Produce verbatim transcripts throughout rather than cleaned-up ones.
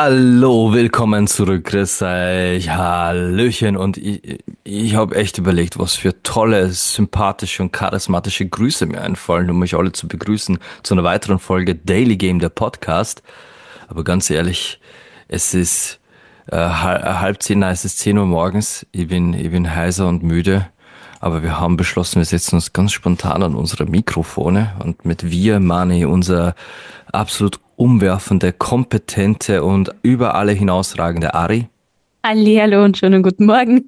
Hallo, willkommen zurück, grüß euch, Hallöchen und ich, ich habe echt überlegt, was für tolle, sympathische und charismatische Grüße mir einfallen, um euch alle zu begrüßen zu einer weiteren Folge Daily Game, der Podcast. Aber ganz ehrlich, es ist äh, hal- halb zehn, nein, es ist zehn Uhr morgens, ich bin, ich bin heiser und müde. Aber wir haben beschlossen, wir setzen uns ganz spontan an unsere Mikrofone und mit wir meine ich unser absolut umwerfende, kompetente und über alle hinausragende Ari, Hallihallo und schönen guten Morgen.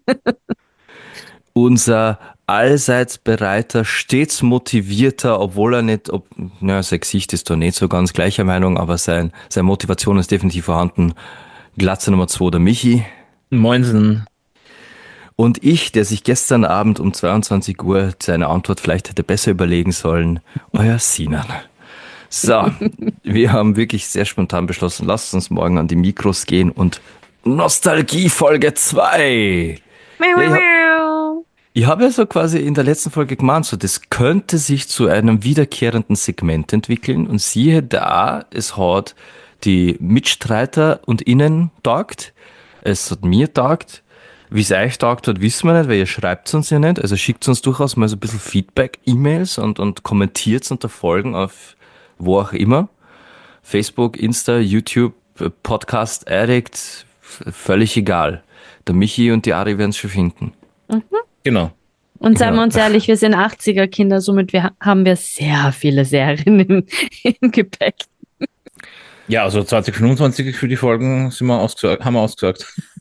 unser allseits bereiter, stets motivierter, obwohl er nicht, ob, na, sein Gesicht ist da nicht so ganz gleicher Meinung, aber sein, seine Motivation ist definitiv vorhanden. Glatze Nummer zwei, der Michi. Moinsen. Und ich, der sich gestern Abend um zweiundzwanzig Uhr seine Antwort vielleicht hätte besser überlegen sollen, euer Sinan. So, wir haben wirklich sehr spontan beschlossen, lasst uns morgen an die Mikros gehen und Nostalgie Folge zwei. Miau, Ja, miau, ich habe miau. ich hab ja so quasi in der letzten Folge gemahnt, so das könnte sich zu einem wiederkehrenden Segment entwickeln und siehe da, es hat die Mitstreiter und Innen taugt, es hat mir taugt. Wie es euch taugt hat, wissen wir nicht, weil ihr schreibt es uns ja nicht. Also schickt uns durchaus mal so ein bisschen Feedback, E-Mails und, und kommentiert unter Folgen auf wo auch immer. Facebook, Insta, YouTube, Podcast Addict, f- völlig egal. Der Michi und die Ari werden es schon finden. Mhm. Genau. Und seien wir Genau. uns ehrlich, wir sind achtziger-Kinder, somit wir, haben wir sehr viele Serien im, im Gepäck. Ja, also zwanzig fünfundzwanzig für die Folgen sind wir ausgesorgt, haben wir ausgesorgt.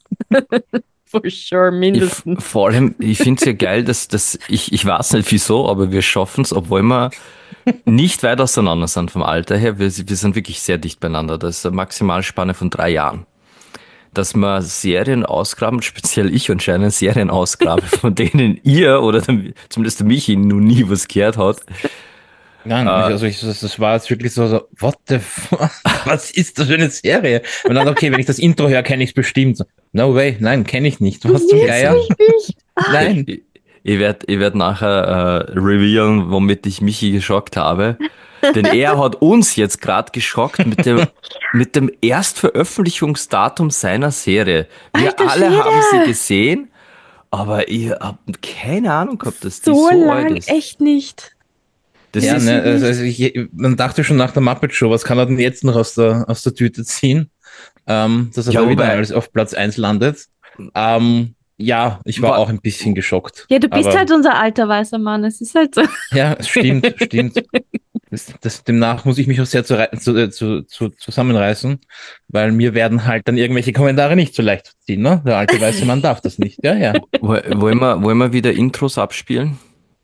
For sure, Ich, f- mindestens. vor allem, ich finde es ja geil, dass, dass ich, ich weiß nicht wieso, aber wir schaffen es, obwohl wir nicht weit auseinander sind vom Alter her. Wir, wir sind wirklich sehr dicht beieinander. Das ist eine Maximalspanne von drei Jahren. Dass man Serien ausgraben, speziell ich anscheinend Serien ausgrabe, von denen ihr oder der, zumindest der Michi noch nie was gehört hat. Nein, ich, Äh, also ich, das, das war jetzt wirklich so, so, what the fuck? Was ist das für eine Serie? Und dann, okay, wenn ich das Intro höre, kenne ich es bestimmt. No way, nein, kenne ich nicht. Was zum Jetzt Geier? nicht. Nein. ich ich werde ich werd nachher äh, revealen, womit ich Michi geschockt habe. Denn er hat uns jetzt gerade geschockt mit dem, mit dem Erstveröffentlichungsdatum seiner Serie. Wir Alter alle haben sie Schwede. gesehen, aber ihr habt keine Ahnung gehabt, dass die So so alt lang, ist. echt nicht. Das Ja, ist, ne, also Nicht. also ich, man dachte schon nach der Muppet Show, was kann er denn jetzt noch aus der, aus der Tüte ziehen, ähm, dass er ja, da wieder wobei, alles auf Platz eins landet. Ähm, ja, ich war wa- auch ein bisschen geschockt. Ja, du bist Aber halt unser alter weißer Mann, es ist halt so. ja, es stimmt, stimmt. Das, das, demnach muss ich mich auch sehr zu, rei- zu, äh, zu, zu, zusammenreißen, weil mir werden halt dann irgendwelche Kommentare nicht so leicht ziehen, ne? Der alte weiße Mann darf das nicht. Ja, ja. wo- wollen wir, wollen wir wieder Intros abspielen?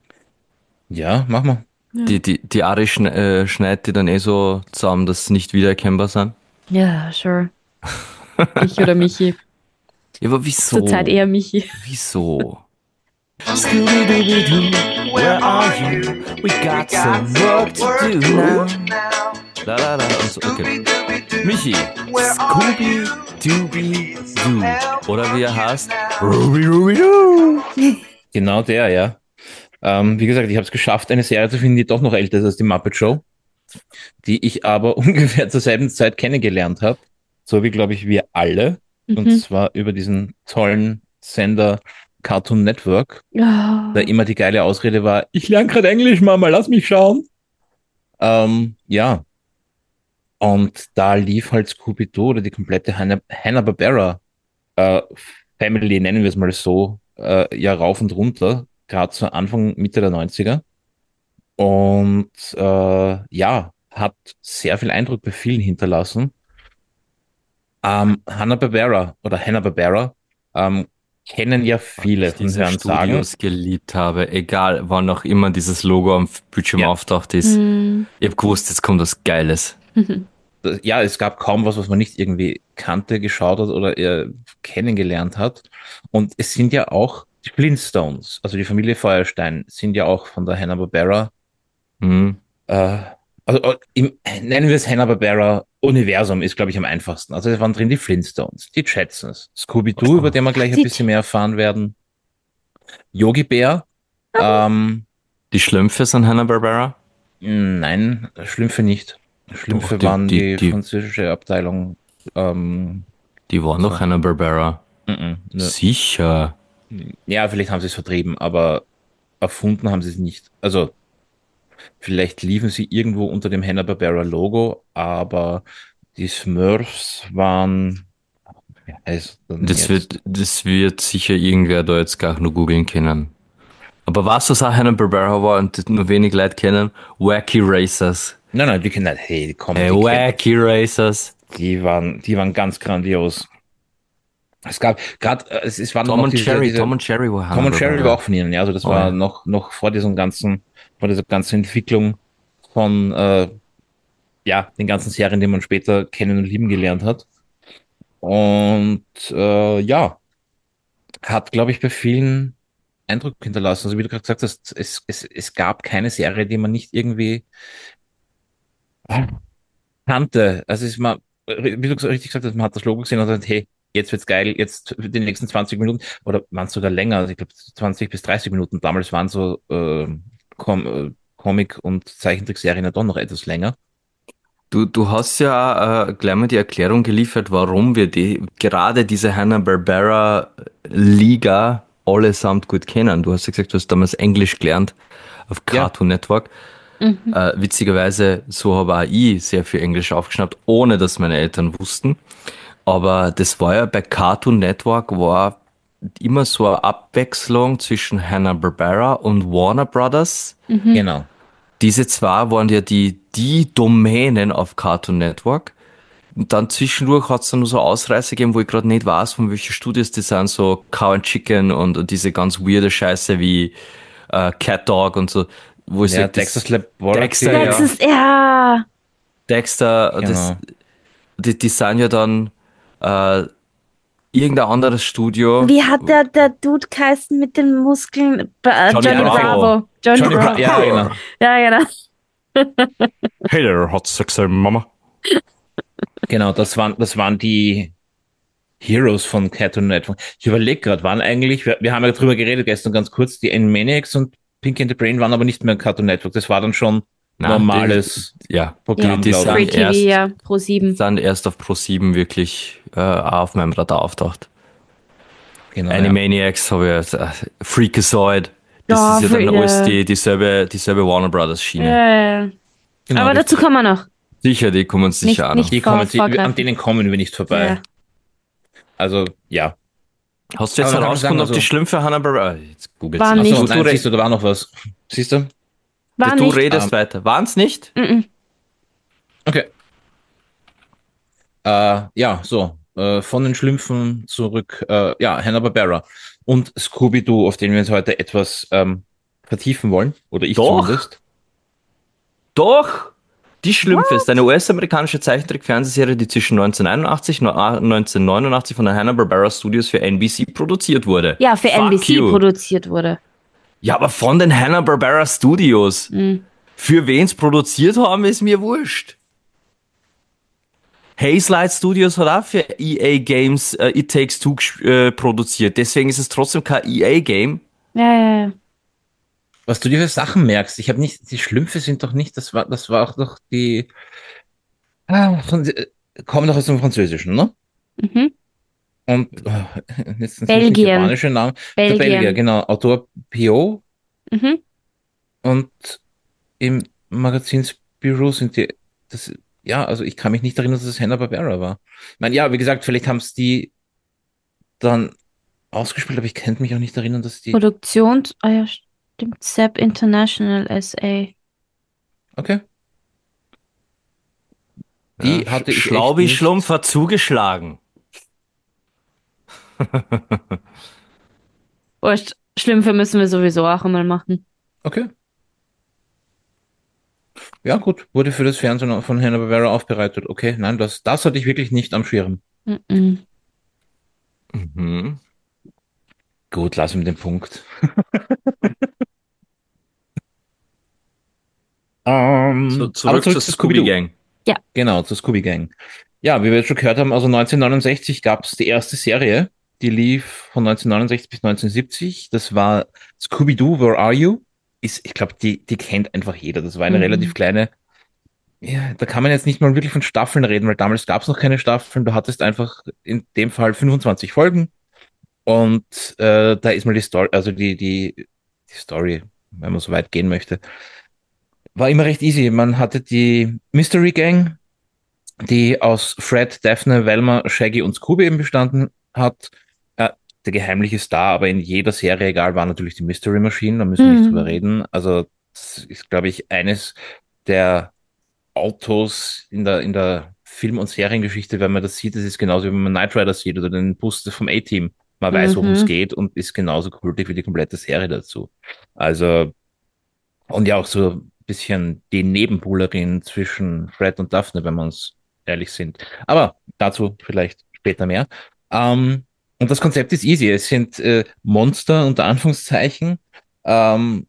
Ja, mach mal. Ja, Die, die, die Ari schne äh, schneidet die dann eh so zusammen, dass sie nicht wiedererkennbar sind. ja, sure. Ich oder Michi. Ja, aber Zurzeit wieso? eher Michi. Wieso? Scooby-Dooby-Doo, where are you? We got some work to do now. La la la und so, okay. Michi, Scooby-Dooby-Doo. Oder wie er heißt, Ruby-Ruby-Doo. Genau der, ja. Ähm, wie gesagt, ich habe es geschafft, eine Serie zu finden, die doch noch älter ist als die Muppet Show, die ich aber ungefähr zur selben Zeit kennengelernt habe. So wie, glaube ich, wir alle. Und Mhm. zwar über diesen tollen Sender Cartoon Network, da Oh. immer die geile Ausrede war, ich lerne gerade Englisch, Mama, lass mich schauen. Ähm, ja, und da lief halt Scooby-Doo oder die komplette Hanna- Hanna-Barbera äh, Family, nennen wir es mal so, äh, ja rauf und runter, gerade zu Anfang, Mitte der Neunziger. Und äh, ja, hat sehr viel Eindruck bei vielen hinterlassen. Ähm, Hanna-Barbera oder Hanna-Barbera ähm, kennen ja viele Ich von diese Hören sagen. Studios geliebt habe, egal wann auch immer dieses Logo am Bildschirm Ja, auftaucht ist. Hm. Ich hab gewusst, jetzt kommt was Geiles. das- ja, es gab kaum was, was man nicht irgendwie kannte, geschaut hat oder eher kennengelernt hat. Und es sind ja auch die Flintstones, also die Familie Feuerstein, sind ja auch von der Hanna-Barbera. Hm. Äh, also äh, im, nennen wir es Hanna-Barbera Universum, ist, glaube ich, am einfachsten. Also es waren drin die Flintstones, die Jetsons, Scooby-Doo, über den wir gleich ein Die, bisschen mehr erfahren werden, Yogi Bär, ähm, Die Schlümpfe sind Hanna-Barbera? nein, Schlümpfe nicht. Doch, Schlümpfe die, waren die, die die, französische Abteilung. Ähm, Die waren so. doch Hanna-Barbera. Mhm, ne. Sicher. Ja, vielleicht haben sie es vertrieben, aber erfunden haben sie es nicht. Also vielleicht liefen sie irgendwo unter dem Hanna-Barbera-Logo, aber die Smurfs waren, wie heißt denn Das jetzt? wird, das wird sicher irgendwer da jetzt gar nur googeln können. Aber was das auch Hanna-Barbera war und das nur wenig Leute kennen? Wacky Racers. Nein, nein, die kennen, hey, komm, Hey, die kennt, Wacky Racers. die waren, die waren ganz grandios. Es gab gerade, es, es waren Tom noch und diese, Jerry, diese Tom und Jerry war Tom und Jerry war auch Hanna-Barbera. von ihnen, ja, also das Oh war ja. noch, noch vor diesem ganzen, vor dieser ganzen Entwicklung von, äh, ja, den ganzen Serien, die man später kennen und lieben gelernt hat. Und äh, ja, hat, glaube ich, bei vielen Eindruck hinterlassen. Also wie du gerade gesagt hast, es, es, es gab keine Serie, die man nicht irgendwie kannte. Also es ist mal, wie du richtig gesagt hast, man hat das Logo gesehen und hat gesagt, hey, jetzt wird's geil, jetzt die nächsten zwanzig Minuten oder waren es sogar länger, also ich glaube zwanzig bis dreißig Minuten. Damals waren so äh, Com äh, Comic- und Zeichentrickserien ja doch noch etwas länger. Du, du hast ja äh, gleich mal die Erklärung geliefert, warum wir die, gerade diese Hanna-Barbera-Liga allesamt gut kennen. Du hast ja gesagt, du hast damals Englisch gelernt auf Ja, Cartoon Network. Mhm. Äh, witzigerweise, so habe auch ich sehr viel Englisch aufgeschnappt, ohne dass meine Eltern wussten. Aber das war ja bei Cartoon Network war immer so eine Abwechslung zwischen Hanna-Barbera und Warner Brothers. Mhm. genau. Diese zwei waren ja die, die Domänen auf Cartoon Network. Und dann zwischendurch hat es dann nur so Ausreißer gegeben, wo ich gerade nicht weiß, von welchen Studios die sind, so Cow and Chicken und, und diese ganz weirde Scheiße wie äh, Cat Dog und so, wo ich Ja, sage, Dexter's das Laboratory, Dexter, Das ja. ja, ist, ja. Dexter, das, genau. die, die sind ja dann äh, irgendein anderes Studio. Wie hat der, der Dude geheißen mit den Muskeln? Bra- äh, Johnny Johnny Bravo. Bravo. Johnny Johnny Bra Bravo. ja, genau. Ja, genau. Hey there, hot sexy Mama. Genau, das waren, das waren die Heroes von Cartoon Network. Ich überlege gerade, waren eigentlich, wir, wir haben ja drüber geredet gestern ganz kurz, die Animaniacs und Pinky and the Brain waren aber nicht mehr Cartoon Network. Das war dann schon Na, die, normales ja, die, Programm, die glaube Free sind ich. T V, erst, ja, Pro sieben. sind erst auf Pro sieben wirklich äh, auf meinem Radar auftaucht. Genau, ja. Animaniacs habe ich jetzt, äh, Freakazoid. Das Ja, ist ja für, dann alles ja. die, dieselbe, dieselbe Warner Brothers Ja, Schiene. ja, ja. Genau, Aber dazu richtig. kommen wir noch. Sicher, die kommen sicher Nicht, auch noch. nicht Die vor, kommen, die, an vorgreifen. denen kommen wir nicht vorbei. Ja. Also, ja. Hast du Aber jetzt man kann schon sagen, herausgefunden, ob die also, Schlümpfe Hanna-Barbera, jetzt googelt's War nicht. achso, Du, nicht. du, nein, re siehst du, da war noch was. Siehst du? War du nicht. Ähm, redest weiter. Waren's nicht? Mhm. okay. Äh, ja, so. Äh, von den Schlümpfen zurück. Äh, ja, Hanna-Barbera. Und Scooby-Doo, auf den wir uns heute etwas ähm, vertiefen wollen. Oder ich Doch, zumindest. doch. Die Schlümpfe ist eine What? U S-amerikanische Zeichentrick-Fernsehserie, die zwischen neunzehnhunderteinundachtzig und neunzehnhundertneunundachtzig von der Hanna-Barbera Studios für N B C produziert wurde. Ja, für Fuck N B C you. produziert wurde. Ja, aber von den Hanna-Barbera Studios. Mhm. Für wen's produziert haben, ist mir wurscht. Hazelight Studios hat auch für E A Games äh, It Takes Two gesch- äh, produziert. Deswegen ist es trotzdem kein E A-Game. Ja, ja, ja. Was du dir für Sachen merkst. Ich habe nicht, die Schlümpfe sind doch nicht, das war, das war auch doch die, ah, von, äh, kommen doch aus dem Französischen, ne? Mhm. Und äh, jetzt sind es nicht Belgien. japanische Namen. Der Belgier, Belgien. genau. Autor Piot Mhm. und im Magazin Spirou sind die, das, ja, also ich kann mich nicht erinnern, dass es Hanna-Barbera war. Ich meine, ja, wie gesagt, vielleicht haben es die dann ausgespielt, aber ich könnte mich auch nicht erinnern, dass die, Produktion. Ah ja, stimmt. Sepp International S A. okay, Ja, die Sch hatte ich echt Schlaubi Schlumpf nicht, hat zugeschlagen. Wurscht. Schlümpfe müssen wir sowieso auch einmal machen. okay. Ja, gut, wurde für das Fernsehen von Hanna-Barbera aufbereitet. Okay, nein, das, das hatte ich wirklich nicht am Schirm. Mhm. Mhm. Gut, lassen wir den Punkt. So, Ähm, aber zurück zur zurück zu Scooby Scooby-Doo. Gang. Ja. Genau, zur Scooby Gang. Ja, wie wir jetzt schon gehört haben, also neunzehnhundertneunundsechzig gab es die erste Serie, die lief von neunzehnhundertneunundsechzig bis neunzehnhundertsiebzig. Das war Scooby-Doo, Where Are You? Ist, ich glaube, die, die kennt einfach jeder. Das war eine relativ Mhm. kleine ja, da kann man jetzt nicht mal wirklich von Staffeln reden, weil damals gab es noch keine Staffeln. Du hattest einfach in dem Fall fünfundzwanzig Folgen und äh, da ist mal die Story, also die, die, die Story, wenn man so weit gehen möchte, war immer recht easy. Man hatte die Mystery Gang, die aus Fred, Daphne, Velma, Shaggy und Scooby eben bestanden hat. Äh, der geheimliche Star, aber in jeder Serie, egal, war natürlich die Mystery Machine, da müssen wir nicht drüber Mhm. reden. Also, das ist, glaube ich, eines der Autos in der, in der Film- und Seriengeschichte, wenn man das sieht, das ist genauso, wie wenn man Knight Rider sieht oder den Bus vom A-Team. Man weiß, worum es Mhm. geht und ist genauso kultig wie die komplette Serie dazu. Also, und ja auch so ein bisschen die Nebenbuhlerin zwischen Fred und Daphne, wenn wir uns ehrlich sind. Aber dazu vielleicht später mehr. Ähm, und das Konzept ist easy. Es sind äh, Monster unter Anführungszeichen, ähm,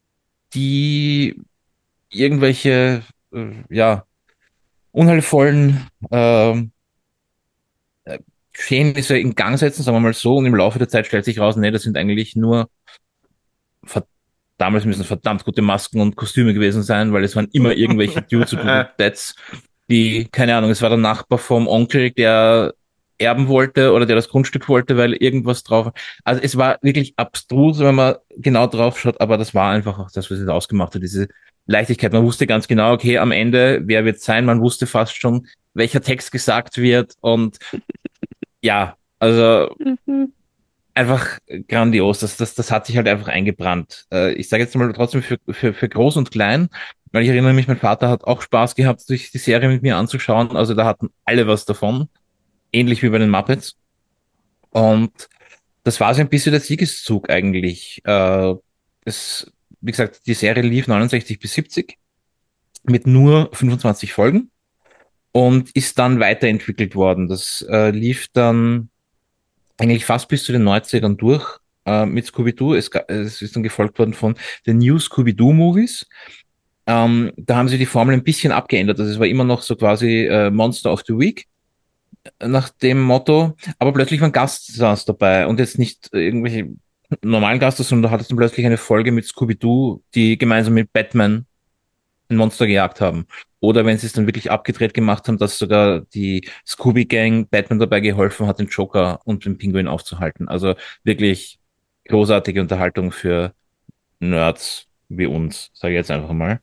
die irgendwelche äh, ja, unheilvollen ähm, äh, Geschehnisse in Gang setzen, sagen wir mal so, und im Laufe der Zeit stellt sich raus, nee, das sind eigentlich nur ver- damals müssen verdammt gute Masken und Kostüme gewesen sein, weil es waren immer irgendwelche Dudes und Dudettes, die, keine Ahnung, es war der Nachbar vom Onkel, der erben wollte oder der das Grundstück wollte, weil irgendwas drauf. Also es war wirklich abstrus, wenn man genau drauf schaut, aber das war einfach auch das, was es ausgemacht hat, diese Leichtigkeit. Man wusste ganz genau, okay, am Ende, wer wird sein? Man wusste fast schon, welcher Text gesagt wird und ja, also Mhm. einfach grandios. Das, das, das hat sich halt einfach eingebrannt. Äh, ich sage jetzt mal trotzdem für, für, für groß und klein, weil ich erinnere mich, mein Vater hat auch Spaß gehabt, sich die Serie mit mir anzuschauen. Also da hatten alle was davon, ähnlich wie bei den Muppets. Und das war so ein bisschen der Siegeszug eigentlich. Äh, es, wie gesagt, die Serie lief neunundsechzig bis siebzig mit nur fünfundzwanzig Folgen und ist dann weiterentwickelt worden. Das äh, lief dann eigentlich fast bis zu den neunzigern durch äh, mit Scooby-Doo. Es, ga- es ist dann gefolgt worden von den New Scooby-Doo Movies. Ähm, da haben sie die Formel ein bisschen abgeändert. Also es war immer noch so quasi äh, Monster of the Week äh, nach dem Motto, aber plötzlich waren Gaststars dabei und jetzt nicht äh, irgendwelche normalen Gaststars, sondern da hattest du plötzlich eine Folge mit Scooby-Doo, die gemeinsam mit Batman ein Monster gejagt haben. Oder wenn sie es dann wirklich abgedreht gemacht haben, dass sogar die Scooby-Gang Batman dabei geholfen hat, den Joker und den Pinguin aufzuhalten. Also wirklich großartige Unterhaltung für Nerds wie uns, sage ich jetzt einfach mal.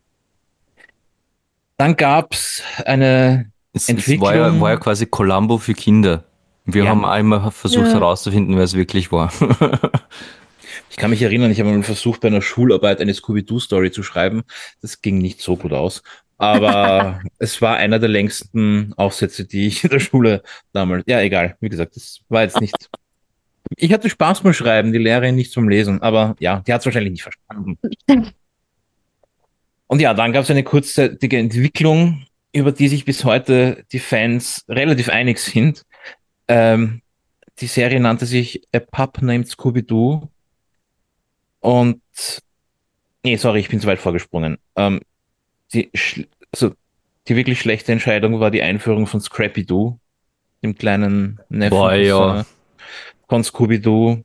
Dann gab's eine Es, es war ja, war ja Entwicklung, quasi Columbo für Kinder. Wir haben ja, einmal versucht Ja. herauszufinden, wer es wirklich war. ich kann mich erinnern, ich habe mal versucht, bei einer Schularbeit eine Scooby-Doo-Story zu schreiben. Das ging nicht so gut aus. Aber es war einer der längsten Aufsätze, die ich in der Schule damals. Ja, egal. Wie gesagt, das war jetzt nicht. Ich hatte Spaß beim Schreiben, die Lehrerin nicht zum Lesen. Aber ja, die hat es wahrscheinlich nicht verstanden. Und ja, dann gab es eine kurzzeitige Entwicklung, über die sich bis heute die Fans relativ einig sind. Ähm, die Serie nannte sich A Pup Named Scooby-Doo. Und, nee, sorry, ich bin zu weit vorgesprungen. Ähm, die, schl- also, die wirklich schlechte Entscheidung war die Einführung von Scrappy-Doo, dem kleinen Neffen Boah, ja. Cousin von Scooby-Doo.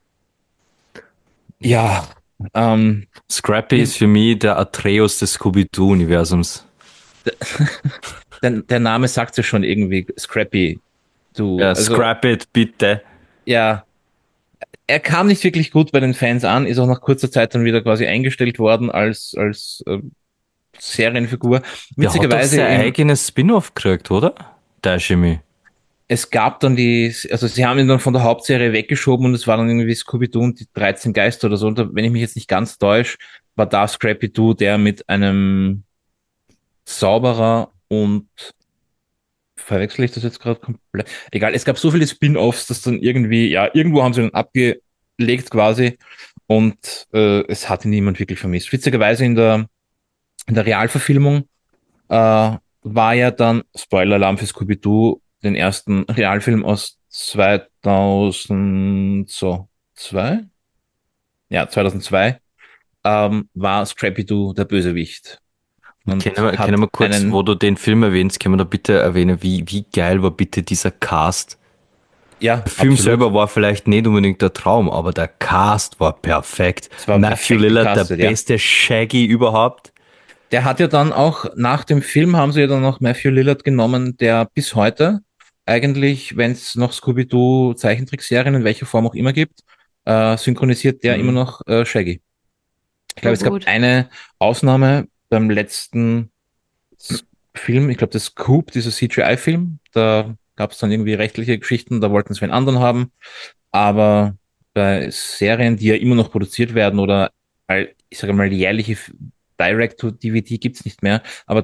Ja, ähm, Scrappy wie, ist für mich der Atreus des Scooby-Doo-Universums. der, der Name sagt ja schon irgendwie Scrappy-Doo. Ja, Also, scrap it, bitte. ja, er kam nicht wirklich gut bei den Fans an, ist auch nach kurzer Zeit dann wieder quasi eingestellt worden als, als äh, Serienfigur. Der hat doch Witzigerweise sein im eigenes Spin-off gekriegt, oder? Der Chemie. es gab dann die, also sie haben ihn dann von der Hauptserie weggeschoben und es war dann irgendwie Scooby-Doo und die dreizehn Geister oder so. Und da, wenn ich mich jetzt nicht ganz täusche, war da Scrappy-Doo der mit einem Zauberer und verwechsel ich das jetzt gerade komplett? Egal, es gab so viele Spin-offs, dass dann irgendwie, ja, irgendwo haben sie dann abgelegt quasi und äh, es hatte niemand wirklich vermisst. Witzigerweise in der, in der Realverfilmung äh, war ja dann, Spoiler-Alarm für Scooby-Doo, den ersten Realfilm aus zweitausend, so, zwei? Ja, zweitausendzwei, ähm, war Scrappy-Doo der Bösewicht Können und wir, können hat wir kurz, wo einen, du den Film erwähnst, können wir da bitte erwähnen, wie, wie geil war bitte dieser Cast? ja, Der Film absolut, selber war vielleicht nicht unbedingt der Traum, aber der Cast war perfekt. es war Matthew perfekt Lillard, der gecastet, ja. beste Shaggy überhaupt. Der hat ja dann auch, nach dem Film haben sie ja dann noch Matthew Lillard genommen, der bis heute eigentlich, wenn es noch Scooby-Doo Zeichentrickserien in welcher Form auch immer gibt, äh, synchronisiert der immer Mhm. noch äh, Shaggy. Ich glaube, Voll es gab gut. eine Ausnahme beim letzten S- Film, ich glaube, das Scoop, dieser C G I-Film, da gab es dann irgendwie rechtliche Geschichten, da wollten sie einen anderen haben. Aber bei Serien, die ja immer noch produziert werden oder all- ich sage mal jährliche F- Direct-to-D V D gibt's nicht mehr, aber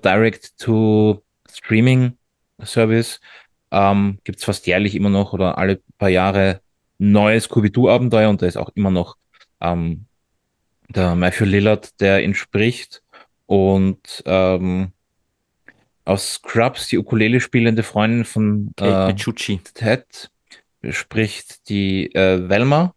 Direct-to-Streaming-Service ähm, gibt's fast jährlich immer noch oder alle paar Jahre neue Scooby-Doo-Abenteuer und da ist auch immer noch ähm, der Matthew Lillard, der entspricht und ähm, aus Scrubs, die Ukulele spielende Freundin von Kate äh, Micucci. Ted, spricht die äh, Velma.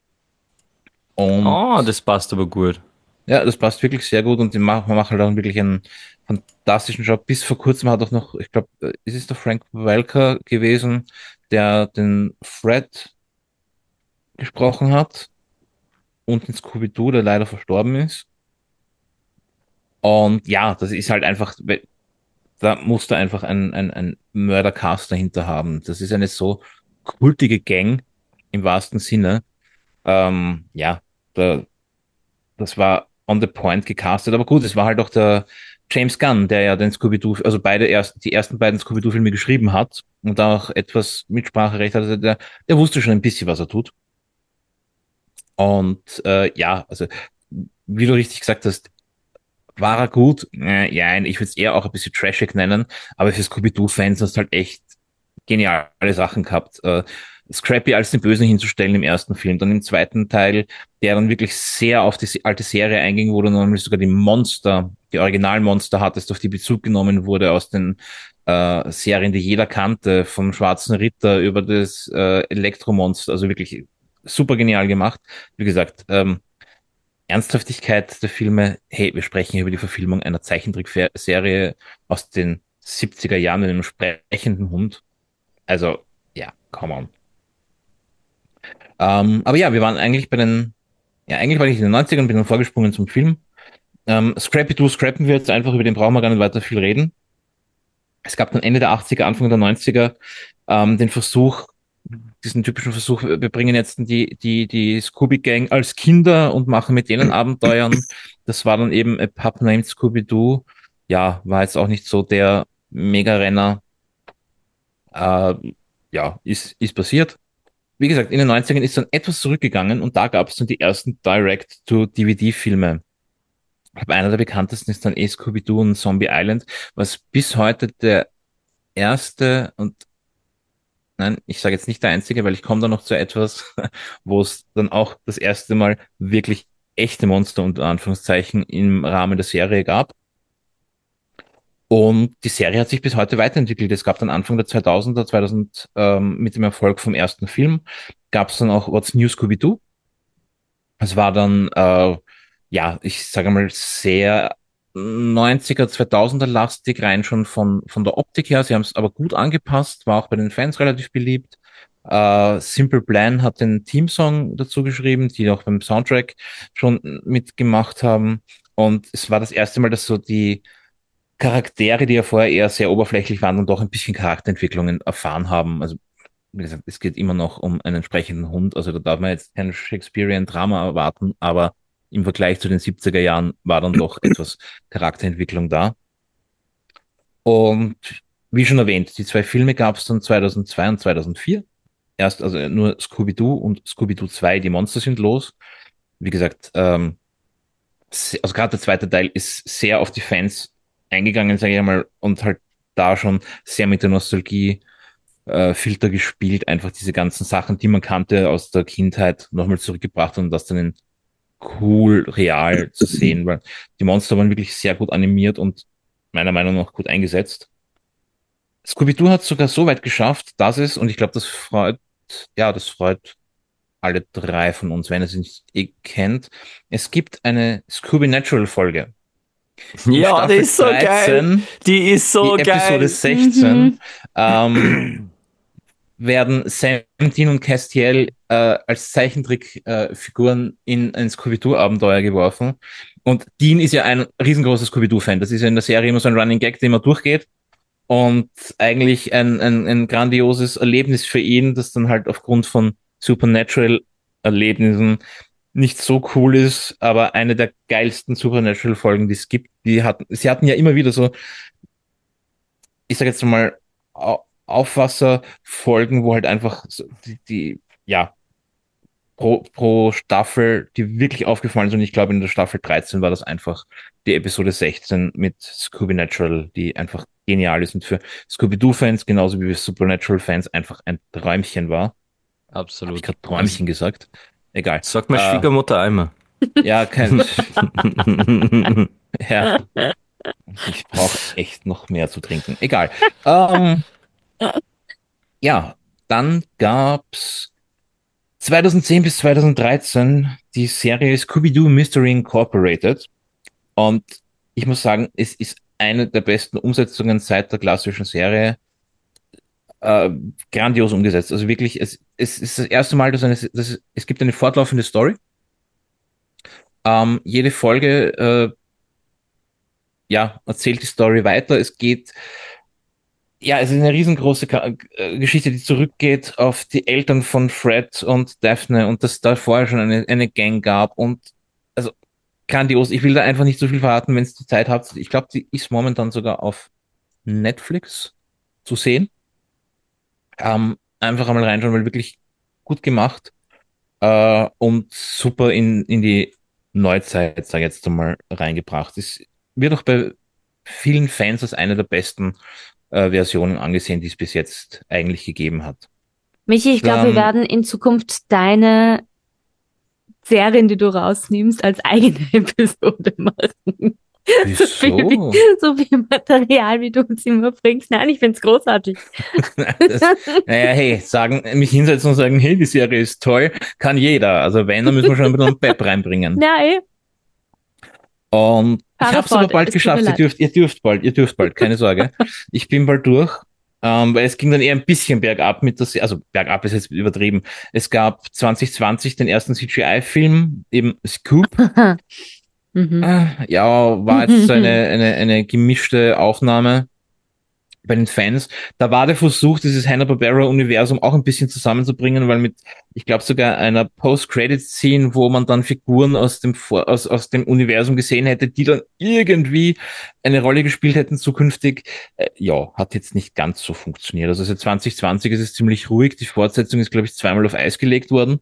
Und Oh, das passt aber gut. ja, das passt wirklich sehr gut und die machen, machen dann wirklich einen fantastischen Job. Bis vor kurzem hat auch noch, ich glaube, ist es der Frank Welker gewesen, der den Fred gesprochen hat und den Scooby-Doo, der leider verstorben ist. Und ja, das ist halt einfach, da musst du einfach ein, ein, ein Mördercast dahinter haben. Das ist eine so kultige Gang im wahrsten Sinne. Ähm, ja, da, das war on the point gecastet. Aber gut, es war halt auch der James Gunn, der ja den Scooby-Doo, also beide erst, die ersten beiden Scooby-Doo-Filme geschrieben hat und da auch etwas Mitspracherecht hatte. Der, der wusste schon ein bisschen, was er tut. Und äh, ja, also wie du richtig gesagt hast, war er gut? Äh, ja, ich würde es eher auch ein bisschen trashig nennen, aber für Scooby-Doo-Fans hast du halt echt geniale Sachen gehabt. Äh, Scrappy als den Bösen hinzustellen im ersten Film, dann im zweiten Teil, der dann wirklich sehr auf die alte Serie einging, wo du nämlich sogar die Monster, die Originalmonster hattest, auf die Bezug genommen wurde aus den äh, Serien, die jeder kannte, vom Schwarzen Ritter über das äh, Elektromonster, also wirklich super genial gemacht. Wie gesagt, ähm, Ernsthaftigkeit der Filme, hey, wir sprechen hier über die Verfilmung einer Zeichentrickserie aus den siebziger Jahren mit einem sprechenden Hund. Also, ja, come on. Ähm, aber ja, wir waren eigentlich bei den, ja, eigentlich war ich in den neunzigern, bin dann vorgesprungen zum Film. Ähm, Scrappy Doo scrappen wir jetzt einfach, über den brauchen wir gar nicht weiter viel reden. Es gab dann Ende der achtziger, Anfang der neunziger ähm, den Versuch, diesen typischen Versuch, wir bringen jetzt die, die, die Scooby-Gang als Kinder und machen mit denen Abenteuern. Das war dann eben A Pup Named Scooby-Doo. Ja, war jetzt auch nicht so der Mega-Renner. Äh, ja, ist, ist passiert. Wie gesagt, in den neunzigern ist dann etwas zurückgegangen und da gab es dann die ersten Direct-to-D V D-Filme. Ich glaube, einer der bekanntesten ist dann eh Scooby-Doo und Zombie Island, was bis heute der erste und nein, ich sage jetzt nicht der einzige, weil ich komme da noch zu etwas, wo es dann auch das erste Mal wirklich echte Monster unter Anführungszeichen im Rahmen der Serie gab. Und die Serie hat sich bis heute weiterentwickelt. Es gab dann Anfang der zweitausender, zweitausend ähm, mit dem Erfolg vom ersten Film, gab es dann auch What's New Scooby-Doo. Es war dann, äh, ja, ich sage mal, sehr neunziger, zweitausender lastig, rein schon von, von der Optik her. Sie haben es aber gut angepasst, war auch bei den Fans relativ beliebt. Äh, Simple Plan hat den Teamsong dazu geschrieben, die auch beim Soundtrack schon mitgemacht haben. Und es war das erste Mal, dass so die Charaktere, die ja vorher eher sehr oberflächlich waren, und doch ein bisschen Charakterentwicklungen erfahren haben. Also wie gesagt, es geht immer noch um einen entsprechenden Hund. Also da darf man jetzt kein Shakespearean-Drama erwarten, aber im Vergleich zu den siebziger Jahren war dann doch etwas Charakterentwicklung da. Und wie schon erwähnt, die zwei Filme gab es dann zweitausendzwei und zweitausendvier. Erst also nur Scooby-Doo und Scooby-Doo zwei, die Monster sind los. Wie gesagt, ähm, se- also gerade der zweite Teil ist sehr auf die Fans eingegangen, sage ich einmal, und halt da schon sehr mit der Nostalgie äh, Filter gespielt, einfach diese ganzen Sachen, die man kannte aus der Kindheit, nochmal zurückgebracht und das dann in cool, real zu sehen, weil die Monster waren wirklich sehr gut animiert und meiner Meinung nach gut eingesetzt. Scooby-Doo hat es sogar so weit geschafft, dass es, und ich glaube, das freut, ja, das freut alle drei von uns, wenn ihr es nicht eh kennt. Es gibt eine Scooby Natural Folge. In Ja, die Staffel ist so geil. dreizehn, Die ist die so Episode geil. sechzehn, Mhm. ähm, werden Sam, Dean und Castiel äh, als Zeichentrickfiguren äh, Figuren in ein Scooby-Doo-Abenteuer geworfen. Und Dean ist ja ein riesengroßer Scooby-Doo-Fan. Das ist ja in der Serie immer so ein Running Gag, der immer durchgeht. Und eigentlich ein, ein, ein grandioses Erlebnis für ihn, das dann halt aufgrund von Supernatural-Erlebnissen nicht so cool ist, aber eine der geilsten Supernatural-Folgen, die es gibt. Die hatten, sie hatten ja immer wieder so, ich sag jetzt mal, Au- Aufwasserfolgen, wo halt einfach so die, die, ja, pro, pro Staffel, die wirklich aufgefallen sind. Und ich glaube, in der Staffel dreizehn war das einfach die Episode sechzehn mit Scooby Natural, die einfach genial ist und für Scooby-Doo-Fans genauso wie für Supernatural-Fans einfach ein Träumchen war. Habe ich Absolut. gerade Träumchen gesagt? Egal. Sagt meine Äh, Schwiegermutter einmal. ja, kein, ja, ich brauche echt noch mehr zu trinken. Egal. Ähm, ja, dann gab's zweitausendzehn bis zweitausenddreizehn die Serie Scooby-Doo Mystery Incorporated. Und ich muss sagen, es ist eine der besten Umsetzungen seit der klassischen Serie. Äh, grandios umgesetzt. Also wirklich, es, es ist das erste Mal, dass, eine, dass es gibt eine fortlaufende Story. Ähm, jede Folge, äh, ja, erzählt die Story weiter. Es geht, ja, es ist eine riesengroße Ka äh, Geschichte, die zurückgeht auf die Eltern von Fred und Daphne und dass da vorher schon eine, eine Gang gab und also grandios. Ich will da einfach nicht so viel verraten, wenn es die Zeit habt. Ich glaube, die ist momentan sogar auf Netflix zu sehen. Ähm, einfach einmal reinschauen, weil wirklich gut gemacht äh, und super in, in die Neuzeit, sag ich jetzt einmal, reingebracht. Es wird auch bei vielen Fans als eine der besten äh, Versionen angesehen, die es bis jetzt eigentlich gegeben hat. Michi, ich glaube, wir Dann, werden in Zukunft deine Serien, die du rausnimmst, als eigene Episode machen. So viel, wie, wieso? so viel Material, wie du uns immer bringst. Nein, ich find's großartig. Das, naja, hey, sagen, mich hinsetzen und sagen, hey, die Serie ist toll, kann jeder. Also wenn, dann müssen wir schon ein bisschen Pep reinbringen. Ja, eh. Und ich Fahre habe es aber fort. bald Es tut mir geschafft. Ihr leid. dürft, ihr dürft bald, ihr dürft bald, keine Sorge. Ich bin bald durch. Ähm, weil es ging dann eher ein bisschen bergab mit der Se also bergab ist jetzt übertrieben. Es gab zwanzig zwanzig den ersten C G I-Film, eben Scoop. Mhm. Äh, ja, war jetzt so eine, eine, eine gemischte Aufnahme bei den Fans. Da war der Versuch, dieses Hanna-Barbera-Universum auch ein bisschen zusammenzubringen, weil mit, ich glaube sogar einer Post-Credit-Scene, wo man dann Figuren aus dem, Vor aus, aus dem Universum gesehen hätte, die dann irgendwie eine Rolle gespielt hätten zukünftig. Äh, ja, hat jetzt nicht ganz so funktioniert. Also seit zwanzig zwanzig ist es ziemlich ruhig. Die Fortsetzung ist, glaube ich, zweimal auf Eis gelegt worden.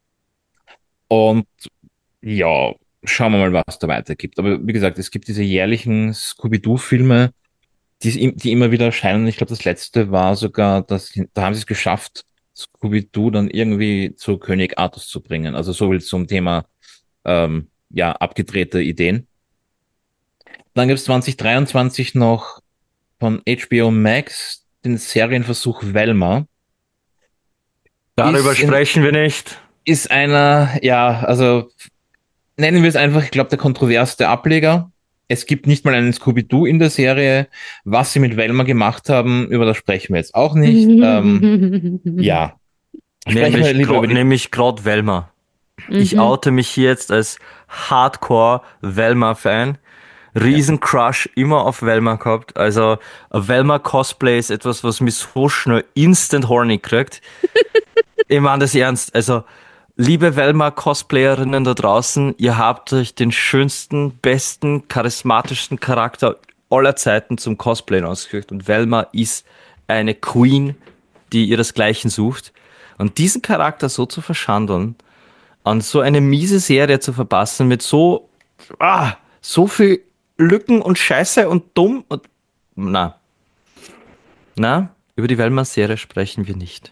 Und ja, schauen wir mal, was da weitergibt. Aber wie gesagt, es gibt diese jährlichen Scooby-Doo-Filme, die, die immer wieder erscheinen. Ich glaube, das letzte war sogar, dass, da haben sie es geschafft, Scooby-Doo dann irgendwie zu König Artus zu bringen. Also so viel zum Thema, ähm, ja, abgedrehte Ideen. Dann gibt es zwanzig dreiundzwanzig noch von H B O Max den Serienversuch Velma. Darüber Ist, in, sprechen wir nicht. ist einer, ja, also nennen wir es einfach, ich glaube, der kontroverseste Ableger. Es gibt nicht mal einen Scooby-Doo in der Serie. Was sie mit Velma gemacht haben, über das sprechen wir jetzt auch nicht. Ähm, ja, sprechen wir Nämlich, lieber gro- über die. nämlich gerade Velma. Ich Mhm. oute mich hier jetzt als Hardcore Velma-Fan. Ja. Riesen Crush immer auf Velma gehabt. Also ein Velma Cosplay ist etwas, was mich so schnell instant horny kriegt. Ich meine das ernst. Also liebe Velma Cosplayerinnen da draußen, ihr habt euch den schönsten, besten, charismatischsten Charakter aller Zeiten zum Cosplayen ausgesucht und Velma ist eine Queen, die ihresgleichen sucht. Und diesen Charakter so zu verschandeln, an so eine miese Serie zu verpassen mit so, ah, so viel Lücken und Scheiße und dumm und, na, na, über die Velma-Serie sprechen wir nicht.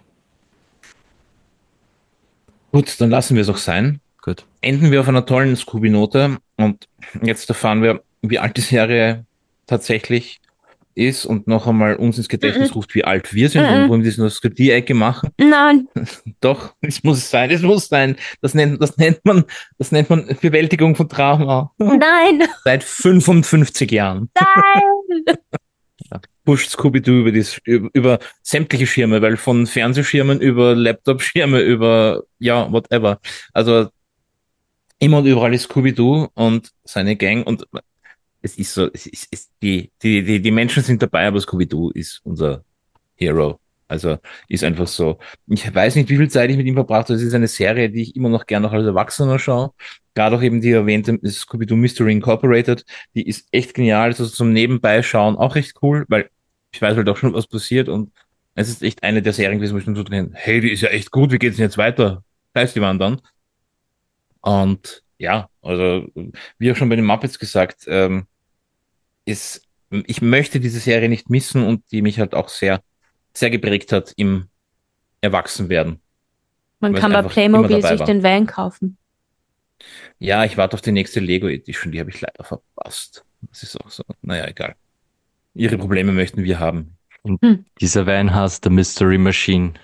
Gut, dann lassen wir es auch sein. Gut. Enden wir auf einer tollen Scooby-Note. Und jetzt erfahren wir, wie alt die Serie tatsächlich ist und noch einmal uns ins Gedächtnis Mhm. ruft, wie alt wir sind und Mhm. warum wir diese Nostalgie-Ecke machen. Nein. Doch, es muss sein, es muss sein. Das nennt, das nennt man, das nennt man Bewältigung von Trauma. Nein. Seit fünfundfünfzig Jahren Nein. pusht Scooby-Doo über, dies- über, über sämtliche Schirme, weil von Fernsehschirmen über Laptop-Schirme über, ja, whatever. Also Immer und überall ist Scooby-Doo und seine Gang und es ist so, es ist, es, die, die, die, die Menschen sind dabei, aber Scooby-Doo ist unser Hero. Also ist einfach so. Ich weiß nicht, wie viel Zeit ich mit ihm verbracht habe. Es ist eine Serie, die ich immer noch gerne noch als Erwachsener schaue. Gerade auch eben die erwähnte Scooby-Doo Mystery Incorporated. Die ist echt genial. Also zum Nebenbei schauen auch recht cool, weil ich weiß halt auch schon, was passiert und es ist echt eine der Serien gewesen, wo ich schon so drin, hey, die ist ja echt gut, wie geht's denn jetzt weiter? Heißt die waren dann. Und ja, also wie auch schon bei den Muppets gesagt, ähm, ist, ich möchte diese Serie nicht missen und die mich halt auch sehr, sehr geprägt hat im Erwachsenwerden, Man weil es kann bei einfach immer Playmobil dabei sich war. den Van kaufen. Ja, ich warte auf die nächste Lego Edition, die habe ich leider verpasst. Das ist auch so. Naja, egal. Ihre Probleme möchten wir haben. Und Hm, dieser Van heißt The Mystery Machine.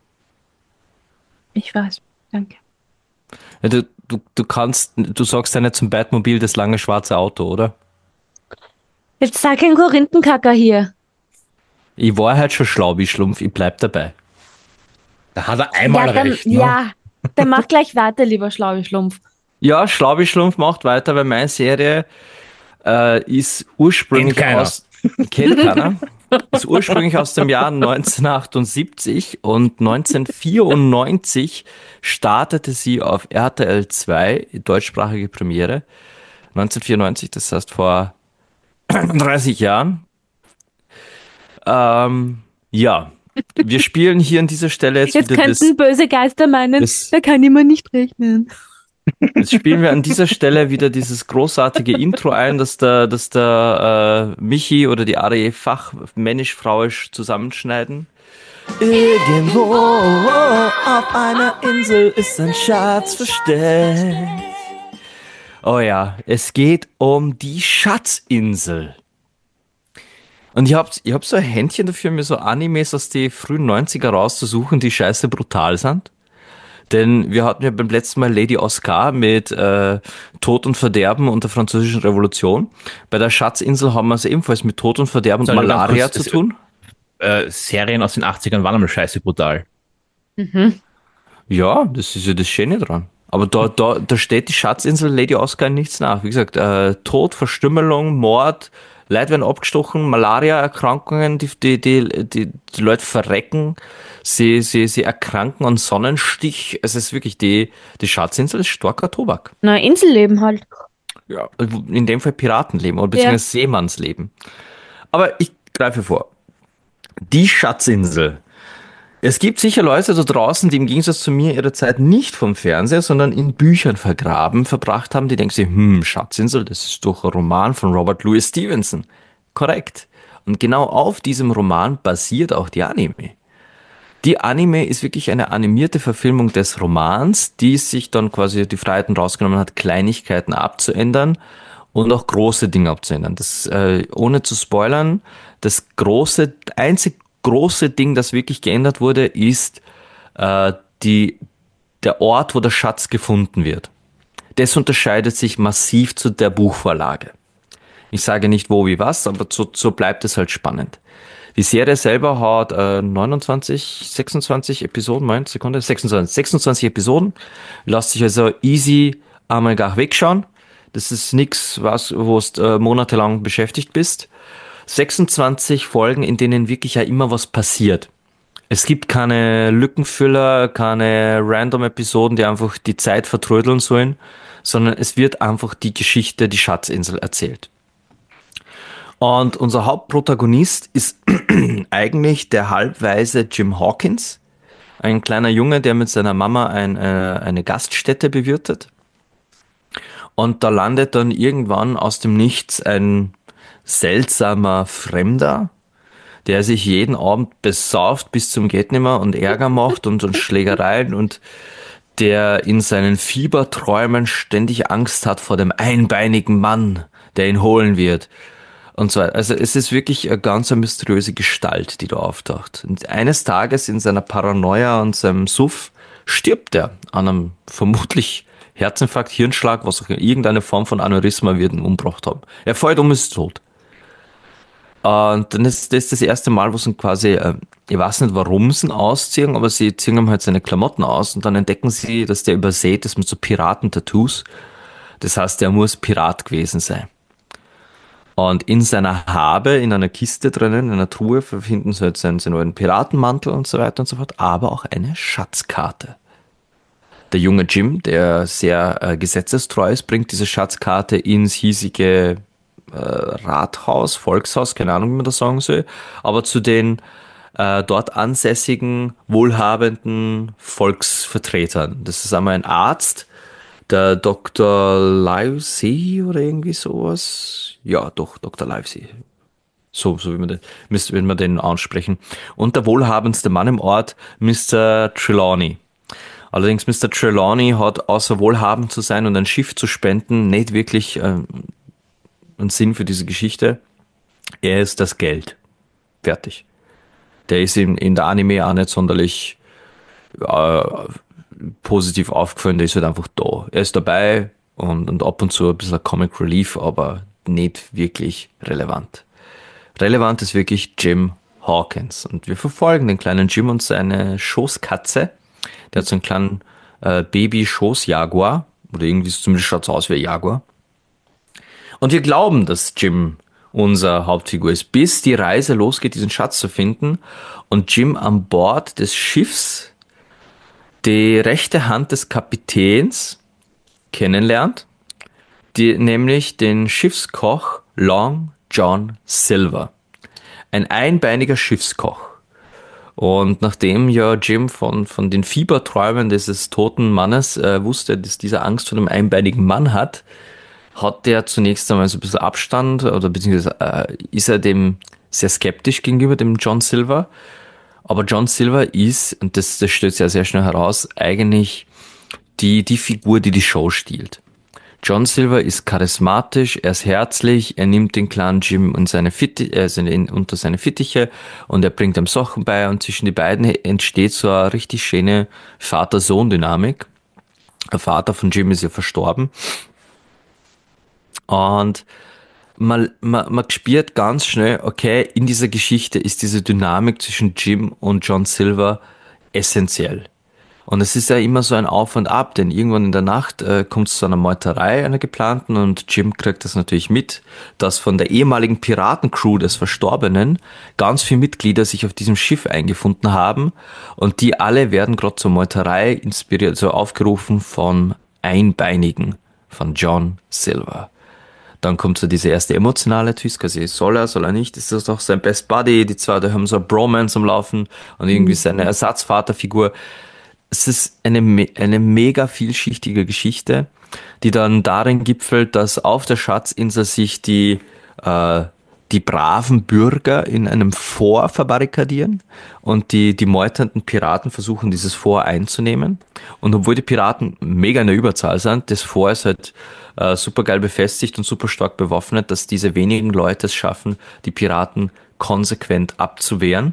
ich weiß. Danke. Ja, du, du, du kannst, du sagst ja nicht zum Batmobil das lange schwarze Auto, oder? Jetzt sag kein Korinthenkacker hier. Ich war halt schon schlau wie Schlumpf, ich bleib dabei. Da hat er einmal Ja, dann, recht, ne? ja, dann mach gleich weiter, lieber Schlaue Schlumpf. Ja, schlau wie Schlumpf macht weiter, weil meine Serie äh, ist ursprünglich Kennt keiner. aus, kennt keiner, ist ursprünglich aus dem Jahr neunzehnhundertachtundsiebzig und neunzehnhundertvierundneunzig startete sie auf R T L zwei, deutschsprachige Premiere. neunzehnhundertvierundneunzig, das heißt vor dreißig Jahren. Ähm, ja, wir spielen hier an dieser Stelle jetzt Jetzt wieder das, könnten böse Geister meinen, das, da kann jemand nicht rechnen. jetzt spielen wir an dieser Stelle wieder dieses großartige Intro ein, dass der, dass der äh, Michi oder die Arie fachmännisch-frauisch zusammenschneiden. Irgendwo auf einer Insel ist ein Schatz versteckt. Oh ja, es geht um die Schatzinsel. Und ich hab, ich hab so ein Händchen dafür, mir so Animes aus den frühen neunziger rauszusuchen, die scheiße brutal sind. Denn wir hatten ja beim letzten Mal Lady Oscar mit äh, Tod und Verderben und der Französischen Revolution. Bei der Schatzinsel haben wir es ebenfalls mit Tod und Verderben und Sorry, ganz Malaria kurz, zu es- tun. Äh, Serien aus den achtzigern waren einmal scheiße brutal. Mhm. Ja, das ist ja das Schöne dran. Aber da, da, da steht die Schatzinsel Lady Oscar in nichts nach. Wie gesagt, äh, Tod, Verstümmelung, Mord, Leute werden abgestochen, Malaria-Erkrankungen, die, die, die, die, die Leute verrecken, sie, sie, sie erkranken an Sonnenstich. Es ist wirklich die, die Schatzinsel ist starker Tobak. Na, Inselleben halt. Ja. In dem Fall Piratenleben oder Ja. beziehungsweise Seemannsleben. Aber ich greife vor. Die Schatzinsel. Es gibt sicher Leute da draußen, die im Gegensatz zu mir ihre Zeit nicht vom Fernseher, sondern in Büchern vergraben verbracht haben. Die denken sich, hm, Schatzinsel, das ist doch ein Roman von Robert Louis Stevenson. Korrekt. Und genau auf diesem Roman basiert auch die Anime. Die Anime ist wirklich eine animierte Verfilmung des Romans, die sich dann quasi die Freiheiten rausgenommen hat, Kleinigkeiten abzuändern und auch große Dinge abzuändern. Das, äh, ohne zu spoilern, das große, einzig große Ding, das wirklich geändert wurde, ist äh, die, der Ort, wo der Schatz gefunden wird. Das unterscheidet sich massiv zu der Buchvorlage. Ich sage nicht wo, wie, was, aber so, so bleibt es halt spannend. Die Serie selber hat äh, neunundzwanzig, sechsundzwanzig Episoden, Moment, Sekunde, sechsundzwanzig, sechsundzwanzig Episoden. Lässt sich also easy einmal gar wegschauen. Das ist nix, was, wo du äh, monatelang beschäftigt bist. sechsundzwanzig Folgen, in denen wirklich ja immer was passiert. Es gibt keine Lückenfüller, keine random Episoden, die einfach die Zeit vertrödeln sollen, sondern es wird einfach die Geschichte, die Schatzinsel erzählt. Und unser Hauptprotagonist ist eigentlich der halbweise Jim Hawkins, ein kleiner Junge, der mit seiner Mama ein, äh, eine Gaststätte bewirtet. Und da landet dann irgendwann aus dem Nichts ein seltsamer Fremder, der sich jeden Abend besauft bis zum Gehtnimmer und Ärger macht und, und Schlägereien und der in seinen Fieberträumen ständig Angst hat vor dem einbeinigen Mann, der ihn holen wird. Und so weiter. Also es ist wirklich eine ganz eine mysteriöse Gestalt, die da auftaucht. Und eines Tages in seiner Paranoia und seinem Suff stirbt er an einem vermutlich Herzinfarkt, Hirnschlag, was auch immer, irgendeine Form von Aneurysma wird ihn umgebracht haben. Er fällt um, ist tot. Und dann ist das das erste Mal, wo sie ihn quasi, äh, ich weiß nicht, warum sie ihn ausziehen, aber sie ziehen ihm halt seine Klamotten aus und dann entdecken sie, dass der übersät ist mit so Piraten-Tattoos Das heißt, er muss Pirat gewesen sein. Und in seiner Habe, in einer Kiste drinnen, in einer Truhe, befinden sie jetzt seinen, seinen neuen Piratenmantel und so weiter und so fort, aber auch eine Schatzkarte. Der junge Jim, der sehr äh, gesetzestreu ist, bringt diese Schatzkarte ins hiesige äh, Rathaus, Volkshaus, keine Ahnung, wie man das sagen soll, aber zu den äh, dort ansässigen, wohlhabenden Volksvertretern. Das ist einmal ein Arzt, der Doktor Livesey oder irgendwie sowas. Ja, doch, Doktor Livesey. So, so wie man den, müsste, wenn wir den ansprechen. Und der wohlhabendste Mann im Ort, Mister Trelawney. Allerdings Mister Trelawney hat außer wohlhabend zu sein und ein Schiff zu spenden, nicht wirklich äh, einen Sinn für diese Geschichte. Er ist das Geld. Fertig. Der ist in, in der Anime auch nicht sonderlich äh, positiv aufgefallen, der ist halt einfach da. Er ist dabei und, und ab und zu ein bisschen Comic Relief, aber nicht wirklich relevant. Relevant ist wirklich Jim Hawkins. Und wir verfolgen den kleinen Jim und seine Schoßkatze. Der hat so einen kleinen äh, Baby-Schoß-Jaguar. Oder irgendwie zumindest schaut es aus wie ein Jaguar. Und wir glauben, dass Jim unser Hauptfigur ist, bis die Reise losgeht, diesen Schatz zu finden. Und Jim an Bord des Schiffs die rechte Hand des Kapitäns kennenlernt, die, nämlich den Schiffskoch Long John Silver. Ein einbeiniger Schiffskoch. Und nachdem ja Jim von, von den Fieberträumen dieses toten Mannes äh, wusste, dass dieser Angst vor einem einbeinigen Mann hat, hat der zunächst einmal so ein bisschen Abstand oder beziehungsweise äh, ist er dem sehr skeptisch gegenüber dem John Silver. Aber John Silver ist, und das, das stellt sehr, sehr schnell heraus, eigentlich die, die Figur, die die Show stiehlt. John Silver ist charismatisch, er ist herzlich, er nimmt den kleinen Jim und seine Fitti- äh, seine, unter seine Fittiche und er bringt ihm Sachen bei und zwischen die beiden entsteht so eine richtig schöne Vater-Sohn-Dynamik. Der Vater von Jim ist ja verstorben und man, man, man spürt ganz schnell, okay, in dieser Geschichte ist diese Dynamik zwischen Jim und John Silver essentiell. Und es ist ja immer so ein Auf und Ab, denn irgendwann in der Nacht äh, kommt es zu einer Meuterei, einer geplanten, und Jim kriegt das natürlich mit, dass von der ehemaligen Piratencrew des Verstorbenen ganz viele Mitglieder sich auf diesem Schiff eingefunden haben und die alle werden gerade zur Meuterei inspiriert, also aufgerufen von Einbeinigen, von John Silver. Dann kommt so diese erste emotionale Twist, quasi soll er, soll er nicht, ist das doch sein Best Buddy, die zwei, da haben so ein Bromance am Laufen und irgendwie seine Ersatzvaterfigur. Es ist eine, eine mega vielschichtige Geschichte, die dann darin gipfelt, dass auf der Schatzinsel sich die, äh, die braven Bürger in einem Fort verbarrikadieren und die, die meuternden Piraten versuchen, dieses Fort einzunehmen. Und obwohl die Piraten mega in der Überzahl sind, das Fort ist halt äh, super geil befestigt und super stark bewaffnet, dass diese wenigen Leute es schaffen, die Piraten konsequent abzuwehren.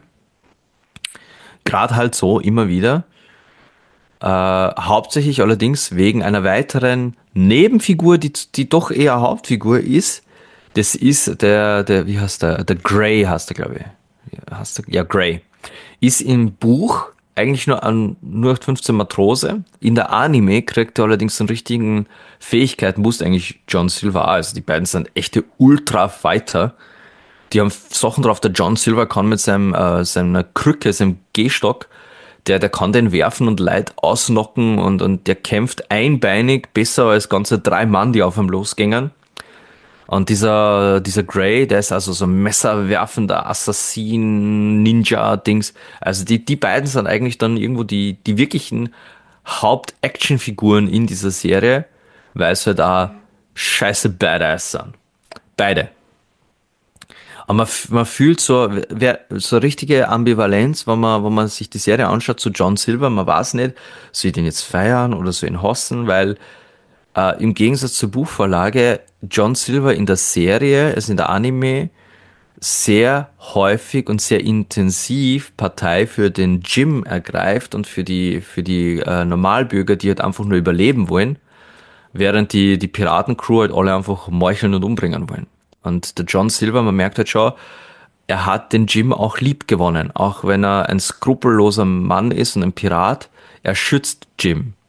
Gerade halt so, immer wieder. Äh, hauptsächlich allerdings wegen einer weiteren Nebenfigur, die, die doch eher Hauptfigur ist. Das ist der, der, wie heißt der? Der Grey heißt der, glaube ich. Ja, heißt der, ja, Grey. Ist im Buch eigentlich nur an nur fünfzehn Matrose. In der Anime kriegt er allerdings einen richtigen Fähigkeiten, wusste eigentlich John Silver auch. Also die beiden sind echte Ultra-Fighter. Die haben Sachen drauf. Der John Silver kann mit seinem, äh, seiner Krücke, seinem Gehstock, Der, der kann den werfen und Leute ausnocken und, und der kämpft einbeinig besser als ganze drei Mann, die auf ihm losgingen. Und dieser, dieser Grey, der ist also so ein messerwerfender Assassin, Ninja-Dings. Also die, die beiden sind eigentlich dann irgendwo die, die wirklichen Haupt-Action-Figuren in dieser Serie, weil es halt auch scheiße Badass sind. Beide. Aber man, man fühlt so, wer, so richtige Ambivalenz, wenn man, wenn man sich die Serie anschaut zu John Silver. Man weiß nicht, soll ich den jetzt feiern oder soll ich ihn hassen, weil äh, im Gegensatz zur Buchvorlage John Silver in der Serie, also in der Anime, sehr häufig und sehr intensiv Partei für den Jim ergreift und für die, für die äh, Normalbürger, die halt einfach nur überleben wollen, während die, die Piratencrew halt alle einfach meucheln und umbringen wollen. Und der John Silver, man merkt halt schon, er hat den Jim auch lieb gewonnen. Auch wenn er ein skrupelloser Mann ist und ein Pirat, er schützt Jim.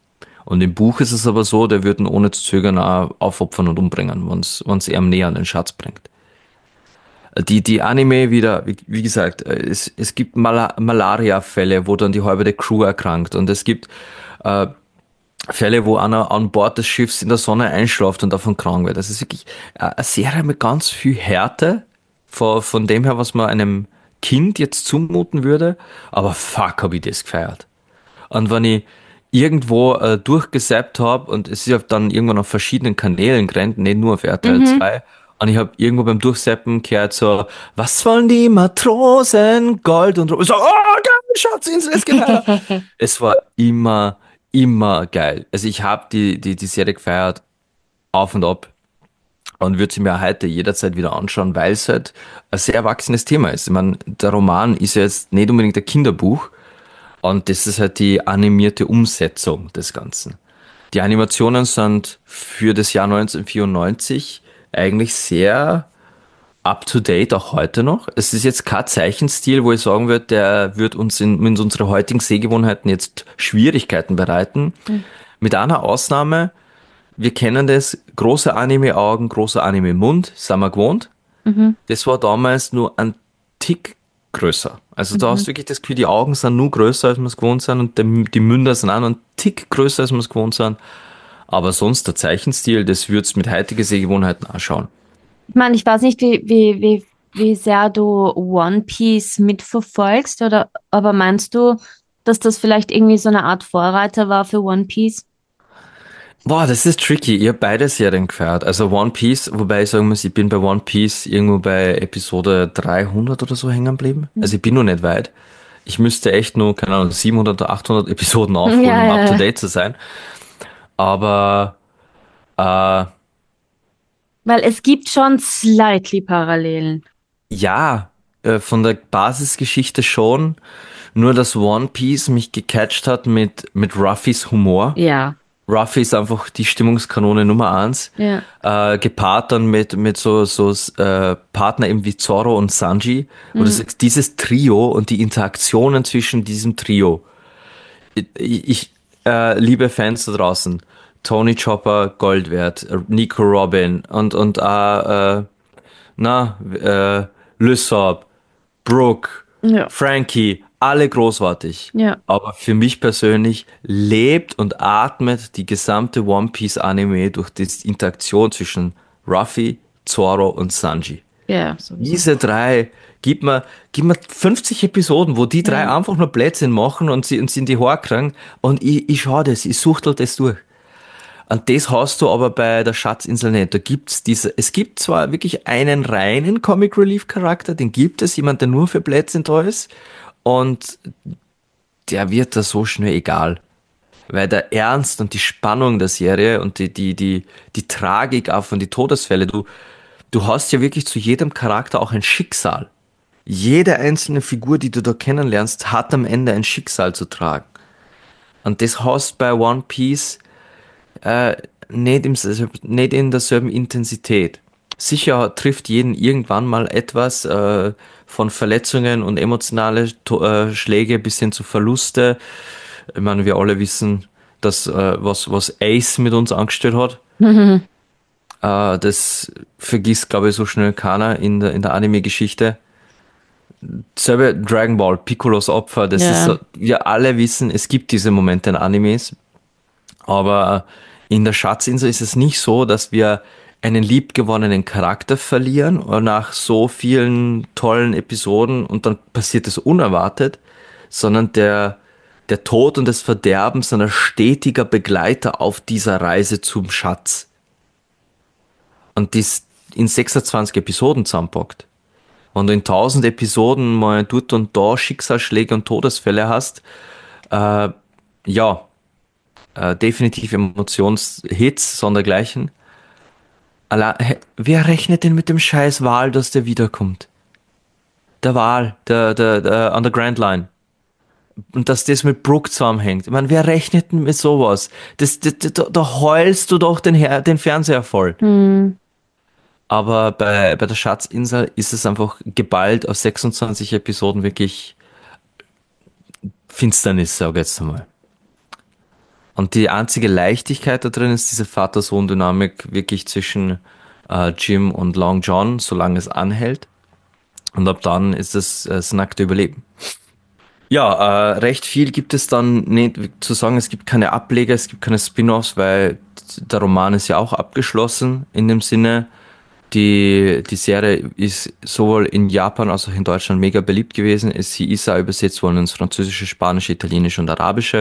Und im Buch ist es aber so, der wird ihn ohne zu zögern auch aufopfern und umbringen, wenn es ihm näher an den Schatz bringt. Die, die Anime wieder, wie, wie gesagt, es, es gibt Mal Malaria-Fälle, wo dann die halbe der Crew erkrankt. Und es gibt äh, Fälle, wo einer an Bord des Schiffs in der Sonne einschläft und davon krank wird. Das ist wirklich eine Serie mit ganz viel Härte, von, von dem her, was man einem Kind jetzt zumuten würde. Aber fuck, hab ich das gefeiert. Und wenn ich irgendwo äh, durchgesappt habe und es ist ja dann irgendwann auf verschiedenen Kanälen gerannt, nicht nur auf R T L Mhm. zwei, und ich habe irgendwo beim Durchsappen gehört so, was wollen die Matrosen? Gold und Ro-" so, oh geil, Schatzinsel, es geht weiter. Es war immer, immer geil. Also ich habe die, die, die Serie gefeiert, auf und ab, und würde sie mir heute jederzeit wieder anschauen, weil es halt ein sehr erwachsenes Thema ist. Ich meine, der Roman ist ja jetzt nicht unbedingt ein Kinderbuch, und das ist halt die animierte Umsetzung des Ganzen. Die Animationen sind für das Jahr neunzehnhundertvierundneunzig eigentlich sehr up-to-date, auch heute noch. Es ist jetzt kein Zeichenstil, wo ich sagen würde, der wird uns in, in unsere heutigen Sehgewohnheiten jetzt Schwierigkeiten bereiten. Mhm. Mit einer Ausnahme, wir kennen das, große Anime-Augen, großer Anime-Mund, sind wir gewohnt. Mhm. Das war damals nur ein Tick größer. Also da hast Mhm. du wirklich das Gefühl, die Augen sind nur größer, als wir es gewohnt sind, und die, die Münder sind auch noch ein Tick größer, als wir es gewohnt sind. Aber sonst der Zeichenstil, das würdest du mit heutigen Sehgewohnheiten anschauen. Ich meine, ich weiß nicht, wie, wie, wie, wie sehr du One Piece mitverfolgst, oder, aber meinst du, dass das vielleicht irgendwie so eine Art Vorreiter war für One Piece? Boah, das ist tricky. Ich habe beide Serien gefeiert. Also One Piece, wobei ich sagen muss, ich bin bei One Piece irgendwo bei Episode dreihundert oder so hängen geblieben. Also ich bin noch nicht weit. Ich müsste echt nur, keine Ahnung, siebenhundert oder achthundert Episoden aufholen, Ja, um ja, up to ja. date zu sein. Aber äh, Weil es gibt schon slightly Parallelen. ja, äh, von der Basisgeschichte schon. Nur dass One Piece mich gecatcht hat mit, mit Ruffys Humor. Ja, Ruffy ist einfach die Stimmungskanone Nummer eins. ja. Äh, gepaart dann mit, mit so, so äh, Partner eben wie Zoro und Sanji. Und das Mhm. ist dieses Trio und die Interaktionen zwischen diesem Trio. Ich, ich äh, liebe Fans da draußen. Tony Chopper, Gold wert. Nico Robin und, und äh, äh, na, äh, Lysop, Brooke, Ja, Frankie, alle großartig. ja, Aber für mich persönlich lebt und atmet die gesamte One Piece Anime durch die Interaktion zwischen Ruffy, Zoro und Sanji. ja, sowieso. Diese drei, gib mir, gib mir fünfzig Episoden, wo die drei Ja. einfach nur Blödsinn machen und sie, und sie in die Haare kriegen, und ich, ich schau das, ich suchtel das durch. Und das hast du aber bei der Schatzinsel nicht. Da gibt's diese, es gibt zwar wirklich einen reinen Comic Relief Charakter, den gibt es, jemand, der nur für Blödsinn da ist, und der wird da so schnell egal. Weil der Ernst und die Spannung der Serie und die, die, die, die Tragik auch von die Todesfälle, du, du hast ja wirklich zu jedem Charakter auch ein Schicksal. Jede einzelne Figur, die du da kennenlernst, hat am Ende ein Schicksal zu tragen. Und das hast bei One Piece äh, nicht, im, nicht in derselben Intensität. Sicher trifft jeden irgendwann mal etwas, äh, von Verletzungen und emotionale to äh, Schläge bis hin zu Verluste. Ich meine, wir alle wissen, dass äh, was, was Ace mit uns angestellt hat, äh, das vergisst, glaube ich, so schnell keiner in der, in der Anime-Geschichte. Selbe Dragon Ball, Piccolos Opfer, das ist Ja. so, wir alle wissen, es gibt diese Momente in Animes, aber in der Schatzinsel ist es nicht so, dass wir einen liebgewonnenen Charakter verlieren nach so vielen tollen Episoden und dann passiert es unerwartet, sondern der, der Tod und das Verderben sind ein stetiger Begleiter auf dieser Reise zum Schatz. Und dies in sechsundzwanzig Episoden zusammenpackt. Wenn du in tausend Episoden mal dort und da Schicksalsschläge und Todesfälle hast, äh, ja, äh, definitiv Emotionshits, sondergleichen. Alla, hä, wer rechnet denn mit dem scheiß Wal, dass der wiederkommt? Der Wal, der, der, der, an der Grand Line. Und dass das mit Brooke zusammenhängt. Ich meine, wer rechnet denn mit sowas? Das, das, da, da heulst du doch den, Her den Fernseher voll. Hm. Aber bei, bei der Schatzinsel ist es einfach geballt auf sechsundzwanzig Episoden wirklich Finsternis, sag ich jetzt einmal. Und die einzige Leichtigkeit da drin ist diese Vater-Sohn-Dynamik wirklich zwischen äh, Jim und Long John, solange es anhält. Und ab dann ist es äh, das nackte Überleben. Ja, äh, recht viel gibt es dann nicht zu sagen. Es gibt keine Ableger, es gibt keine Spin-offs, weil der Roman ist ja auch abgeschlossen in dem Sinne. Die, die Serie ist sowohl in Japan als auch in Deutschland mega beliebt gewesen. Sie ist auch übersetzt worden ins Französische, Spanische, Italienische und Arabische.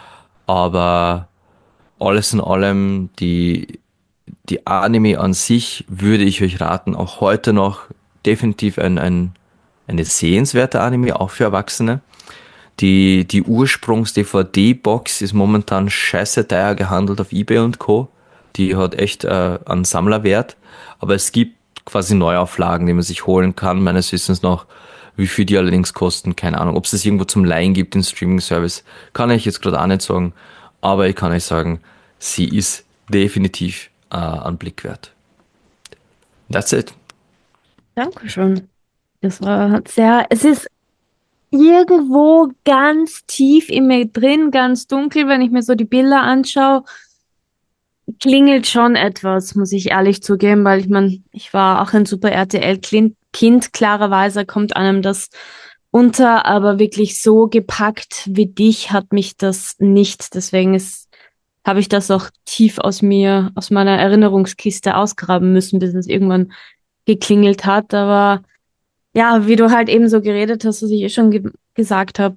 Aber alles in allem, die, die Anime an sich würde ich euch raten, auch heute noch definitiv ein, ein, eine sehenswerte Anime, auch für Erwachsene. Die, die Ursprungs-D V D-Box ist momentan scheiße teuer gehandelt auf eBay und Co. Die hat echt äh, einen Sammlerwert. Aber es gibt quasi Neuauflagen, die man sich holen kann, meines Wissens noch. Wie viel die allerdings kosten, keine Ahnung. Ob es das irgendwo zum Leihen gibt, in Streaming-Service, kann ich jetzt gerade auch nicht sagen. Aber ich kann euch sagen, sie ist definitiv äh, einen Blick wert. That's it. Dankeschön. Das war sehr, es ist irgendwo ganz tief in mir drin, ganz dunkel, wenn ich mir so die Bilder anschaue, klingelt schon etwas, muss ich ehrlich zugeben, weil ich meine, ich war auch ein super R T L-Kind, klarerweise kommt einem das unter, aber wirklich so gepackt wie dich hat mich das nicht. Deswegen ist, habe ich das auch tief aus mir, aus meiner Erinnerungskiste ausgraben müssen, bis es irgendwann geklingelt hat. Aber ja, wie du halt eben so geredet hast, was ich eh schon ge gesagt habe,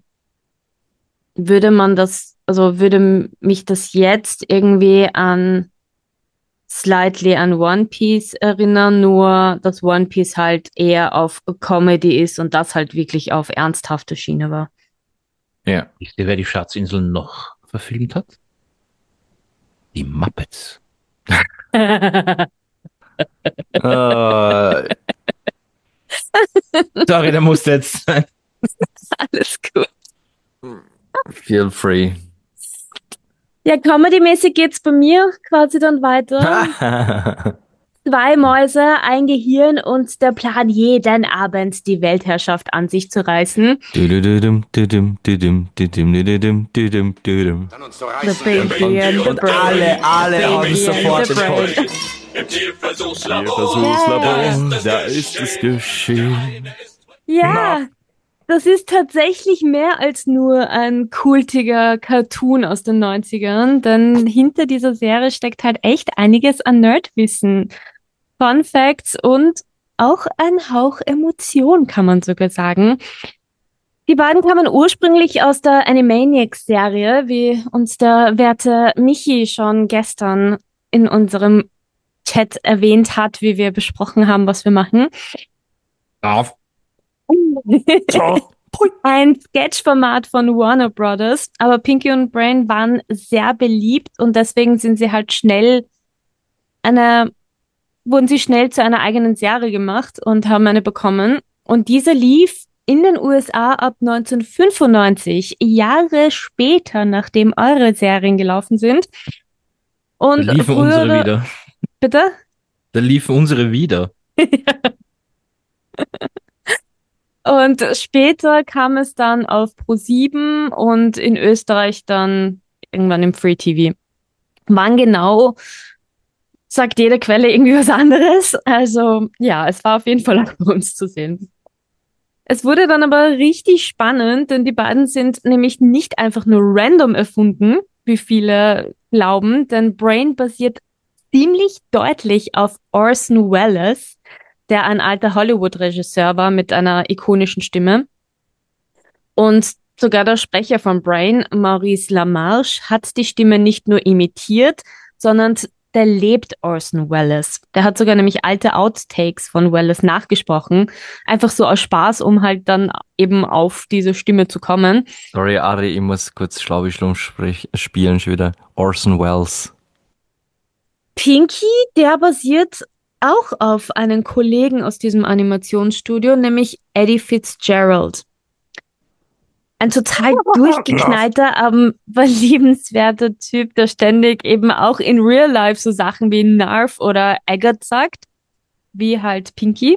würde man das, also würde mich das jetzt irgendwie an slightly an One Piece erinnern, nur dass One Piece halt eher auf Comedy ist und das halt wirklich auf ernsthafte Schiene war. Ja. Wisst ihr, wer die Schatzinsel noch verfilmt hat? Die Muppets. Äh, Sorry, der musste jetzt sein. Alles gut. feel free. Ja, Comedy-mäßig geht's bei mir quasi dann weiter. Zwei Mäuse, ein Gehirn und der Plan, jeden Abend die Weltherrschaft an sich zu reißen. Dudududum, dudum, dudum, dudum, dudum, dudum, dudum. The baby and the Und brain. alle, alle The haben baby sofort and the im Kopf. brain. Im Tierversuchslabor. Versuchslabor, da ist es geschehen. Ja, das ist tatsächlich mehr als nur ein kultiger Cartoon aus den neunzigern, denn hinter dieser Serie steckt halt echt einiges an Nerdwissen, Fun Facts und auch ein Hauch Emotion, kann man sogar sagen. Die beiden kamen ursprünglich aus der Animaniacs-Serie, wie uns der werte Michi schon gestern in unserem Chat erwähnt hat, wie wir besprochen haben, was wir machen. Auf. Ein Sketchformat von Warner Brothers, aber Pinky und Brain waren sehr beliebt und deswegen sind sie halt schnell eine, wurden sie schnell zu einer eigenen Serie gemacht und haben eine bekommen. Und diese lief in den U S A ab neunzehnhundertfünfundneunzig, Jahre später, nachdem eure Serien gelaufen sind. Und Da liefen frühere, unsere wieder. Bitte? Da liefen unsere wieder. Und später kam es dann auf ProSieben und in Österreich dann irgendwann im Free T V. Wann genau, sagt jede Quelle irgendwie was anderes. Also ja, es war auf jeden Fall auch bei uns zu sehen. Es wurde dann aber richtig spannend, denn die beiden sind nämlich nicht einfach nur random erfunden, wie viele glauben, denn Brain basiert ziemlich deutlich auf Orson Welles, der ein alter Hollywood-Regisseur war mit einer ikonischen Stimme. Und sogar der Sprecher von Brain, Maurice LaMarche, hat die Stimme nicht nur imitiert, sondern der lebt Orson Welles. Der hat sogar nämlich alte Outtakes von Welles nachgesprochen. Einfach so aus Spaß, um halt dann eben auf diese Stimme zu kommen. Sorry, Ari, ich muss kurz Schlaubischlum spielen schon wieder. Orson Welles. Pinky, der basiert auch auf einen Kollegen aus diesem Animationsstudio, nämlich Eddie Fitzgerald. Ein total durchgeknallter, aber liebenswerter Typ, der ständig eben auch in Real Life so Sachen wie Narf oder Agate sagt, wie halt Pinky.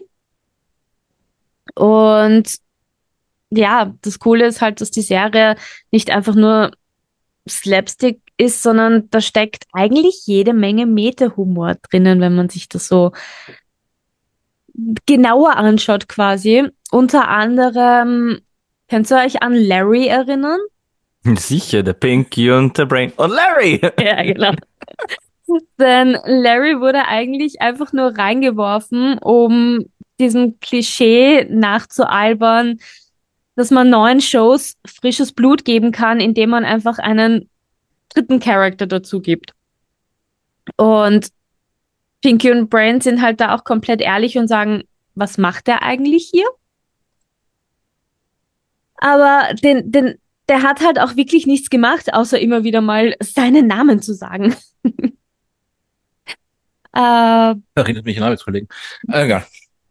Und ja, das Coole ist halt, dass die Serie nicht einfach nur Slapstick ist, sondern da steckt eigentlich jede Menge Meta-Humor drinnen, wenn man sich das so genauer anschaut quasi. Unter anderem, könnt ihr euch an Larry erinnern? Sicher, der Pinky und der Brain und Larry. Ja, genau. Denn Larry wurde eigentlich einfach nur reingeworfen, um diesem Klischee nachzualbern, dass man neuen Shows frisches Blut geben kann, indem man einfach einen dritten Charakter dazu gibt. Und Pinky und Brain sind halt da auch komplett ehrlich und sagen, was macht der eigentlich hier? Aber den, den, der hat halt auch wirklich nichts gemacht, außer immer wieder mal seinen Namen zu sagen. äh, Erinnert mich an Arbeitskollegen. Äh, Egal.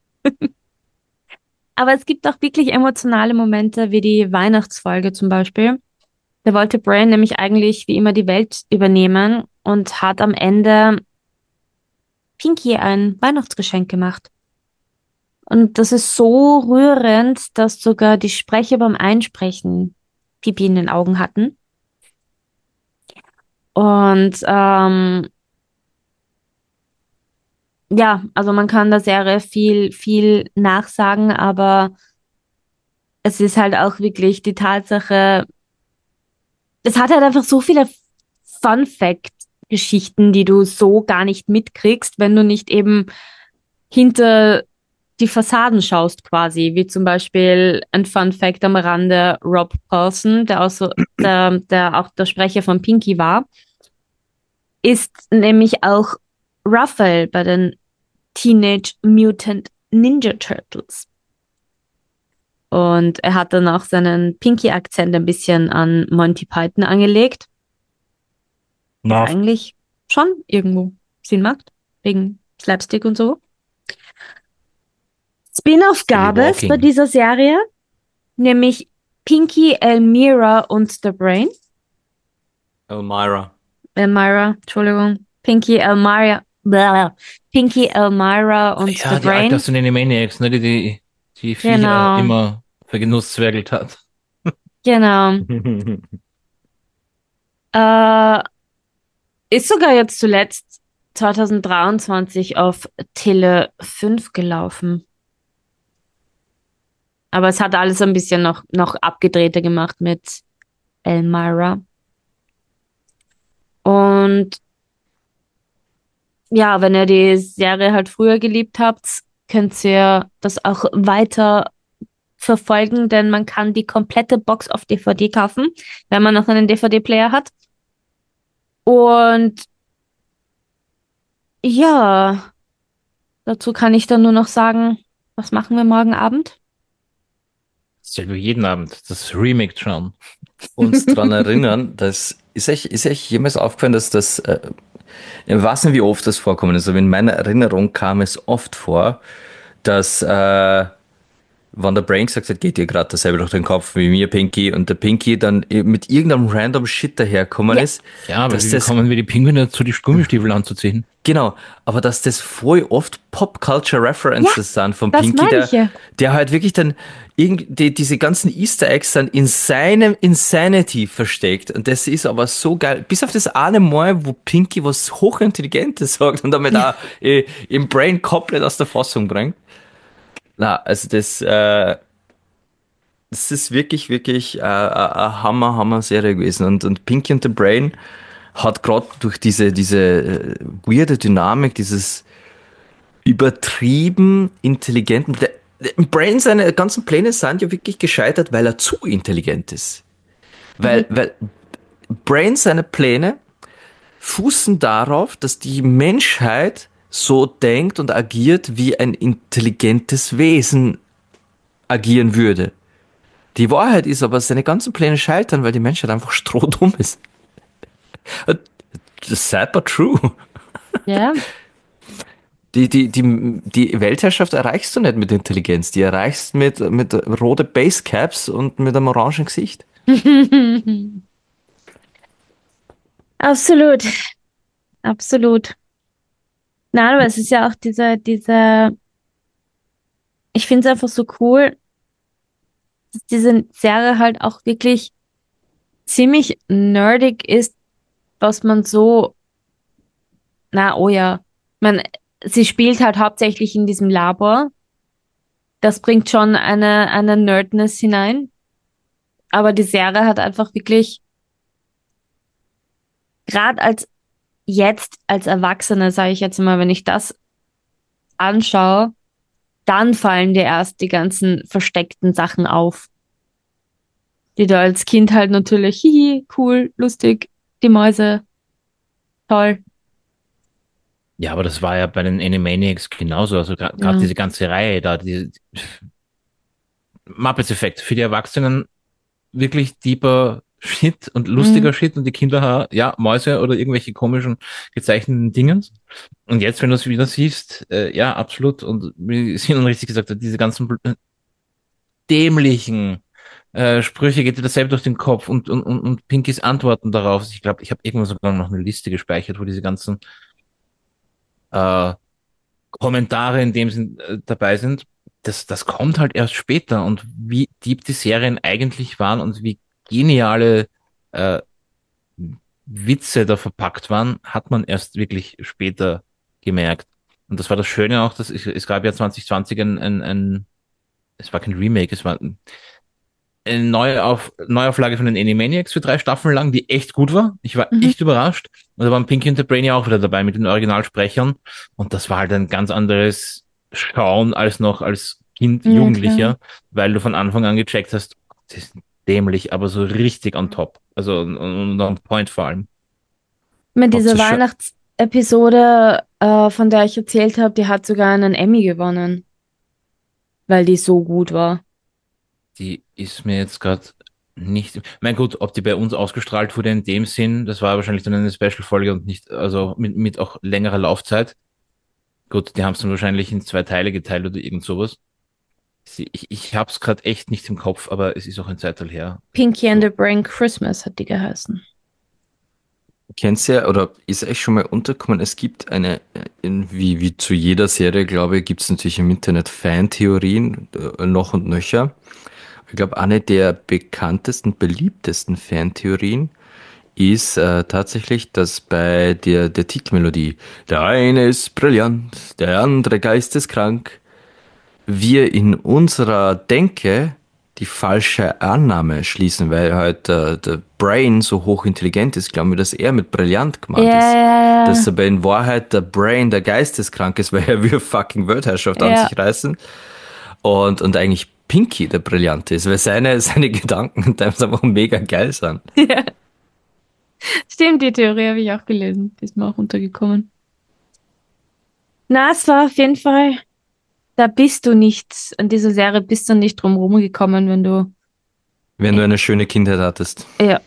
aber es gibt auch wirklich emotionale Momente, wie die Weihnachtsfolge zum Beispiel. Da wollte Brain nämlich eigentlich wie immer die Welt übernehmen und hat am Ende Pinky ein Weihnachtsgeschenk gemacht. Und das ist so rührend, dass sogar die Sprecher beim Einsprechen Pipi in den Augen hatten. Und ähm, ja, also man kann der Serie viel, viel nachsagen, aber es ist halt auch wirklich die Tatsache, es hat halt einfach so viele Fun-Fact-Geschichten, die du so gar nicht mitkriegst, wenn du nicht eben hinter die Fassaden schaust quasi, wie zum Beispiel ein Fun Fact am Rande: Rob Paulsen, der, auch so, der, der auch der Sprecher von Pinky war, ist nämlich auch Raphael bei den Teenage Mutant Ninja Turtles. Und er hat dann auch seinen Pinky-Akzent ein bisschen an Monty Python angelegt. Na, Was eigentlich schon irgendwo Sinn macht, wegen Slapstick und so. Spin-off gab es Walking. bei dieser Serie, nämlich Pinky, Elmira und The Brain. Elmira. Elmira, Entschuldigung. Pinky, Elmira, blah, Pinky, Elmira und ja, The die Brain. alte aus den Animaniacs, ne, die die, die Viecher Genau. immer vergenusszwergelt hat. Genau. Äh, ist sogar jetzt zuletzt zwanzig dreiundzwanzig auf Tele fünf gelaufen. Aber es hat alles ein bisschen noch, noch abgedrehter gemacht mit Elmira. Und ja, wenn ihr die Serie halt früher geliebt habt, könnt ihr das auch weiter verfolgen, denn man kann die komplette Box auf D V D kaufen, wenn man noch einen D V D-Player hat. Und ja, dazu kann ich dann nur noch sagen, was machen wir morgen Abend? Selber jeden Abend das Remake schauen. Uns daran erinnern, dass ist euch, ist euch jemals aufgefallen, dass das, äh, ich weiß nicht, wie oft das vorkommen ist, aber in meiner Erinnerung kam es oft vor, dass äh, wenn der Brain gesagt hat, geht dir gerade dasselbe durch den Kopf wie mir, Pinky, und der Pinky dann mit irgendeinem random Shit daherkommen Ja. ist. Ja, aber dass wie das, kommen wir die Pinguine dazu, die Gummistiefel anzuziehen? genau, aber dass das voll oft Pop-Culture-References sind von das Pinky, meine der, ich ja. der halt wirklich dann irgendwie die, diese ganzen Easter Eggs dann in seinem Insanity versteckt. Und das ist aber so geil. Bis auf das eine Mal, wo Pinky was Hochintelligentes sagt und damit auch äh, im Brain komplett aus der Fassung bringt. Na, also das, äh, das ist wirklich, wirklich äh, eine Hammer, Hammer Serie gewesen. Und, und Pinky und the Brain hat gerade durch diese, diese äh, weirde Dynamik, dieses übertrieben intelligenten, der, der Brain, seine ganzen Pläne sind ja wirklich gescheitert, weil er zu intelligent ist. Weil, Mhm. weil Brain, seine Pläne fußen darauf, dass die Menschheit so denkt und agiert, wie ein intelligentes Wesen agieren würde. Die Wahrheit ist aber, seine ganzen Pläne scheitern, weil die Menschheit einfach strohdumm ist. Das ist sad but true. Ja. Die, die, die, die Weltherrschaft erreichst du nicht mit Intelligenz. Die erreichst mit, mit rote Basecaps und mit einem orangen Gesicht. Absolut. Absolut. Nein, aber es ist ja auch diese, diese, ich finde es einfach so cool, dass diese Serie halt auch wirklich ziemlich nerdig ist, was man so, na, oh ja, man, sie spielt halt hauptsächlich in diesem Labor. Das bringt schon eine, eine Nerdness hinein. Aber die Serie hat einfach wirklich, gerade als jetzt als Erwachsene, sage ich jetzt mal, wenn ich das anschaue, dann fallen dir erst die ganzen versteckten Sachen auf, die du als Kind halt natürlich, hihi, cool, lustig, die Mäuse, toll. Ja, aber das war ja bei den Animaniacs genauso. Also gerade Ja. diese ganze Reihe da, die Muppets-Effekt für die Erwachsenen wirklich deeper Shit und lustiger Mhm. Shit und die Kinder, ja, Mäuse oder irgendwelche komischen gezeichneten Dingen. Und jetzt, wenn du es wieder siehst, äh, ja, absolut. Und wie Simon richtig gesagt hat, diese ganzen bl- dämlichen äh, Sprüche geht dir dasselbe durch den Kopf und, und, und, und Pinkys Antworten darauf. Ich glaube, ich habe irgendwo sogar noch eine Liste gespeichert, wo diese ganzen äh, Kommentare in dem Sinn äh, dabei sind. Das, das kommt halt erst später und wie deep die Serien eigentlich waren und wie geniale äh, Witze da verpackt waren, hat man erst wirklich später gemerkt. Und das war das Schöne auch, dass es, es gab ja zwanzig zwanzig ein, ein, ein, es war kein Remake, es war ein, eine Neuauf, Neuauflage von den Animaniacs für drei Staffeln lang, die echt gut war. Ich war Mhm. echt überrascht. Und da waren Pinky und der Brain ja auch wieder dabei mit den Originalsprechern. Und das war halt ein ganz anderes Schauen als noch als Kind, Ja, Jugendlicher, weil du von Anfang an gecheckt hast, das ist dämlich, aber so richtig on top. Also und, und on point vor allem. Mit Habt dieser ihr schon, Weihnachtsepisode, äh, von der ich erzählt habe, die hat sogar einen Emmy gewonnen, weil die so gut war. Die ist mir jetzt gerade nicht. Mein gut, ob die bei uns ausgestrahlt wurde in dem Sinn, das war wahrscheinlich dann eine Special-Folge und nicht, also mit, mit auch längerer Laufzeit. Gut, die haben es dann wahrscheinlich in zwei Teile geteilt oder irgend sowas. Sie- Ich, ich hab's gerade echt nicht im Kopf, aber es ist auch ein Zeitteil her. Pinky and So, the Brain Christmas hat die geheißen. kennt ihr oder ist euch schon mal untergekommen, es gibt eine, äh, in, wie, wie zu jeder Serie, glaube ich, gibt es natürlich im Internet Fantheorien, äh, noch und nöcher. Ich glaube, eine der bekanntesten, beliebtesten Fantheorien ist äh, tatsächlich, dass bei der, der Titelmelodie, der eine ist brillant, der andere geisteskrank, wir in unserer Denke die falsche Annahme schließen, weil halt äh, der Brain so hochintelligent ist, glauben wir, dass er mit brillant Ja, gemeint ist. ja, Dass ja. aber in Wahrheit der Brain der geisteskrank ist, weil er will fucking Weltherrschaft an Ja. sich reißen. Und, und eigentlich Pinky der Brillante ist, weil seine, seine Gedanken teilweise einfach mega geil sind. Ja. Stimmt, die Theorie habe ich auch gelesen. Die ist mir auch untergekommen. Na, es war auf jeden Fall, da bist du nicht, an dieser Serie bist du nicht drum rumgekommen, wenn du, Wenn du eine schöne Kindheit hattest. ja,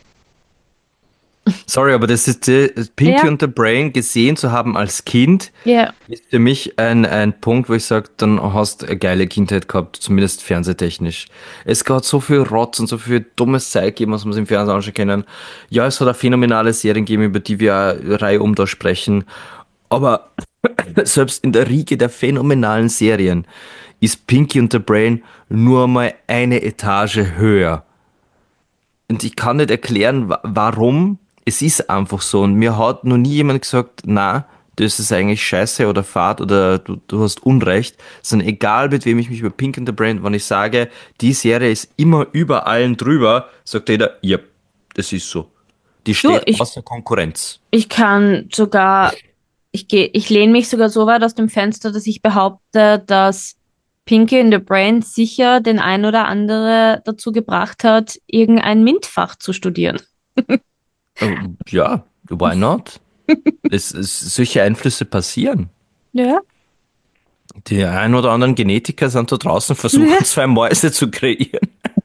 Sorry, aber das ist die, Pinky Ja. und the Brain gesehen zu haben als Kind, ja, ist für mich ein, ein Punkt, wo ich sage, dann hast du eine geile Kindheit gehabt, zumindest fernsehtechnisch. Es gab so viel Rotz und so viel dummes Zeug gegeben, was wir uns im Fernsehen anschauen können. Ja, es hat auch phänomenale Serien gegeben, über die wir eine Reihe um da sprechen. Aber selbst in der Riege der phänomenalen Serien ist Pinky und the Brain nur mal eine Etage höher. Und ich kann nicht erklären, wa- warum. Es ist einfach so. Und mir hat noch nie jemand gesagt, na, das ist eigentlich scheiße oder fad oder du, du hast Unrecht. Sondern egal, mit wem ich mich über Pink and the Brain, wenn ich sage, die Serie ist immer über allen drüber, sagt jeder, ja, das ist so. Die steht ich- außer Konkurrenz. ich kann sogar, ich gehe, ich lehne mich sogar so weit aus dem Fenster, dass ich behaupte, dass Pinky in the Brain sicher den ein oder andere dazu gebracht hat, irgendein MINT-Fach zu studieren. Äh, Ja, why not? Es, es, solche Einflüsse passieren. Ja. Die ein oder anderen Genetiker sind da draußen, versuchen zwei Mäuse zu kreieren.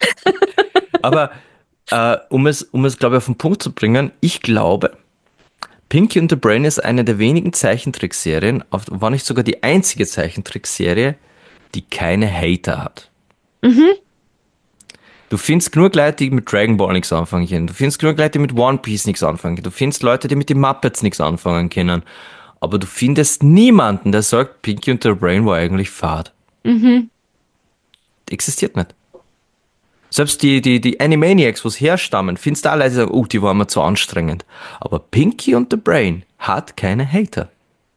Aber äh, um es, um es, glaube ich, auf den Punkt zu bringen, ich glaube, Pinky and the Brain ist eine der wenigen Zeichentrickserien, auf, war nicht sogar die einzige Zeichentrickserie, die keine Hater hat. Du findest genug Leute, die mit Dragon Ball nichts anfangen können. Du findest genug Leute, die mit One Piece nichts anfangen können. Du findest Leute, die mit den Muppets nichts anfangen können. Aber du findest niemanden, der sagt, Pinky und the Brain war eigentlich fad. Mhm. Existiert nicht. Selbst die, die, die Animaniacs, was herstammen, findest du alle, die sagen, oh, die waren mir zu anstrengend. Aber Pinky und the Brain hat keine Hater.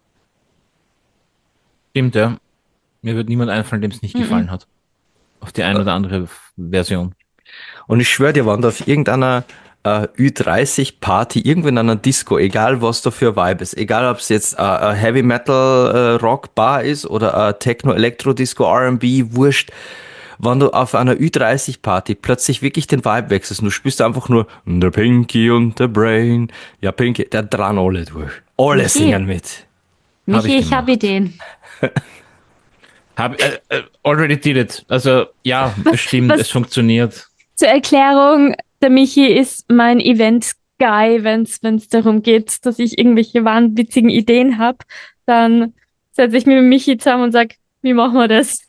Stimmt, ja. Mir wird niemand einfallen, dem es nicht Mhm. gefallen hat. Auf die eine oder andere F- Version. Und ich schwöre dir, wenn du auf irgendeiner äh, Ü dreißig Party, irgendwo in einer Disco, egal was da für ein Vibe ist, egal ob es jetzt äh, ein Heavy Metal äh, Rock Bar ist oder ein Techno Elektro Disco R and B, wurscht, wenn du auf einer Ü dreißig Party plötzlich wirklich den Vibe wechselst und du spürst einfach nur der Pinky und der Brain, ja Pinky, der dran alle durch. Alle Michi. singen mit. Hab Michi, ich ich habe Ideen. Hab, äh, äh, already did it. Also, ja, es stimmt, was- es funktioniert. Zur Erklärung, der Michi ist mein Event-Guy, wenn es darum geht, dass ich irgendwelche wahnwitzigen Ideen habe. Dann setze ich mich mit Michi zusammen und sage, wie machen wir das?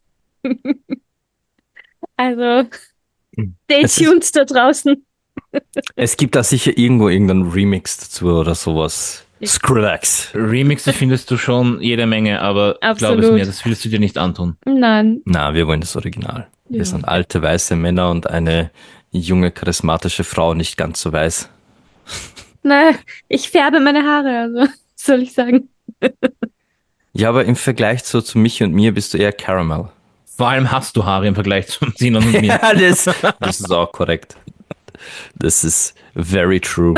Also, stay Es ist- tuned da draußen. Es gibt da sicher irgendwo irgendeinen Remix dazu oder sowas. Skrillex. Remixe findest du schon jede Menge, aber glaub es Absolut. mir, das willst du dir nicht antun. Nein. Na, wir wollen das Original. Wir Ja. sind alte weiße Männer und eine junge charismatische Frau, nicht ganz so weiß. Nein, ich färbe meine Haare, also was soll ich sagen? Ja, aber im Vergleich zu, zu mich und mir bist du eher Caramel. Vor allem hast du Haare im Vergleich zu Sinon und mir. Ja, das, das ist auch korrekt. Das ist very true.